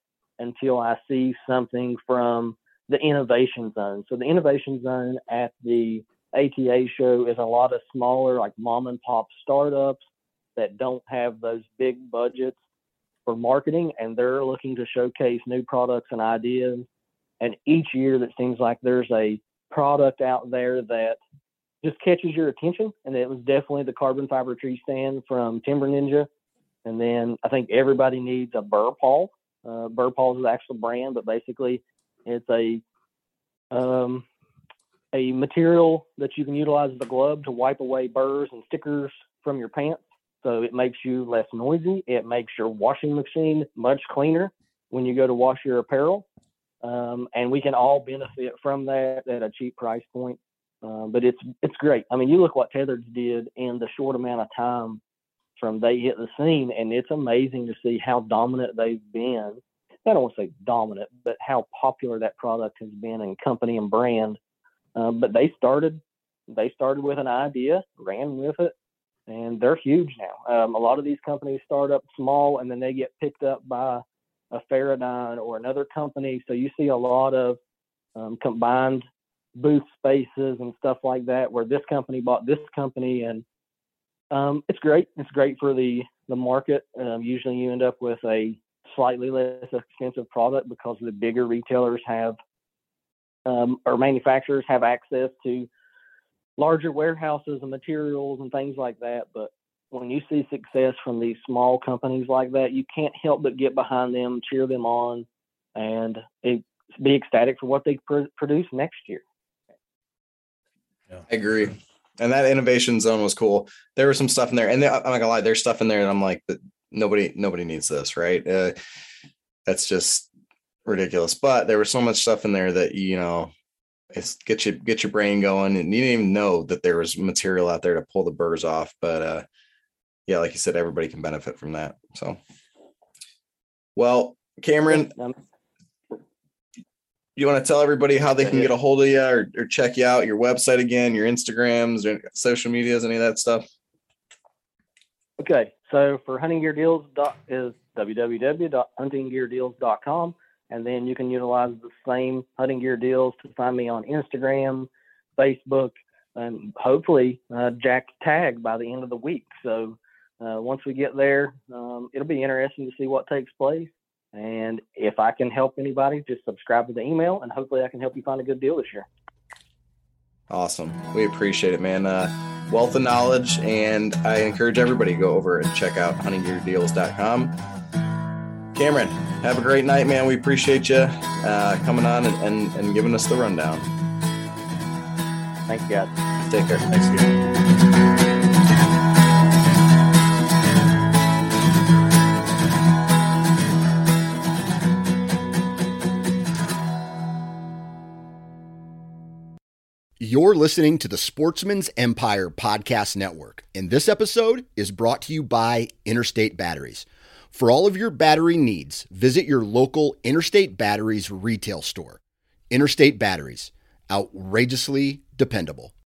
until I see something from the Innovation Zone. So the Innovation Zone at the A T A show is a lot of smaller, like mom and pop startups that don't have those big budgets for marketing, and they're looking to showcase new products and ideas. And each year that seems like there's a product out there that just catches your attention. And it was definitely the carbon fiber tree stand from Timber Ninja. And then I think everybody needs a burr paw. Uh, burr paw is the actual brand, but basically it's a um, a material that you can utilize as a glove to wipe away burrs and stickers from your pants. So it makes you less noisy. It makes your washing machine much cleaner when you go to wash your apparel. Um, and we can all benefit from that at a cheap price point. Um, but it's it's great. I mean, you look what Tethered's did in the short amount of time from they hit the scene, and it's amazing to see how dominant they've been. I don't want to say dominant, but how popular that product has been in company and brand. Um, but they started they started with an idea, ran with it, and they're huge now. Um, a lot of these companies start up small, and then they get picked up by a Faradyne or another company. So you see a lot of um, combined booth spaces and stuff like that, where this company bought this company, and um, it's great. It's great for the the market. Um, usually, you end up with a slightly less expensive product because the bigger retailers have um, or manufacturers have access to larger warehouses and materials and things like that. But when you see success from these small companies like that, you can't help but get behind them, cheer them on, and it, be ecstatic for what they pr- produce next year. Yeah. I agree. And that Innovation Zone was cool. There was some stuff in there, and I'm not gonna lie, there's stuff in there, and I'm like, but nobody, nobody needs this, right? Uh, that's just ridiculous. But there was so much stuff in there that, you know, it's get you get your brain going, and you didn't even know that there was material out there to pull the burrs off. But uh, yeah, like you said, everybody can benefit from that. So, well, Cameron, you want to tell everybody how they can get a hold of you or, or check you out, your website again, your Instagrams, or social medias, any of that stuff? Okay, so for Hunting Gear Deals is w w w dot hunting gear deals dot com, and then you can utilize the same Hunting Gear Deals to find me on Instagram, Facebook, and hopefully uh, Jack tag by the end of the week. So uh, once we get there, um, it'll be interesting to see what takes place. And if I can help anybody, just subscribe to the email, and hopefully I can help you find a good deal this year. Awesome. We appreciate it, man. Uh, wealth of knowledge, and I encourage everybody to go over and check out hunting gear deals dot com. Cameron, have a great night, man. We appreciate you uh, coming on and, and, and giving us the rundown. Thanks, guys. Take care. Thanks, again. You're listening to the Sportsman's Empire Podcast Network, and this episode is brought to you by Interstate Batteries. For all of your battery needs, visit your local Interstate Batteries retail store. Interstate Batteries, outrageously dependable.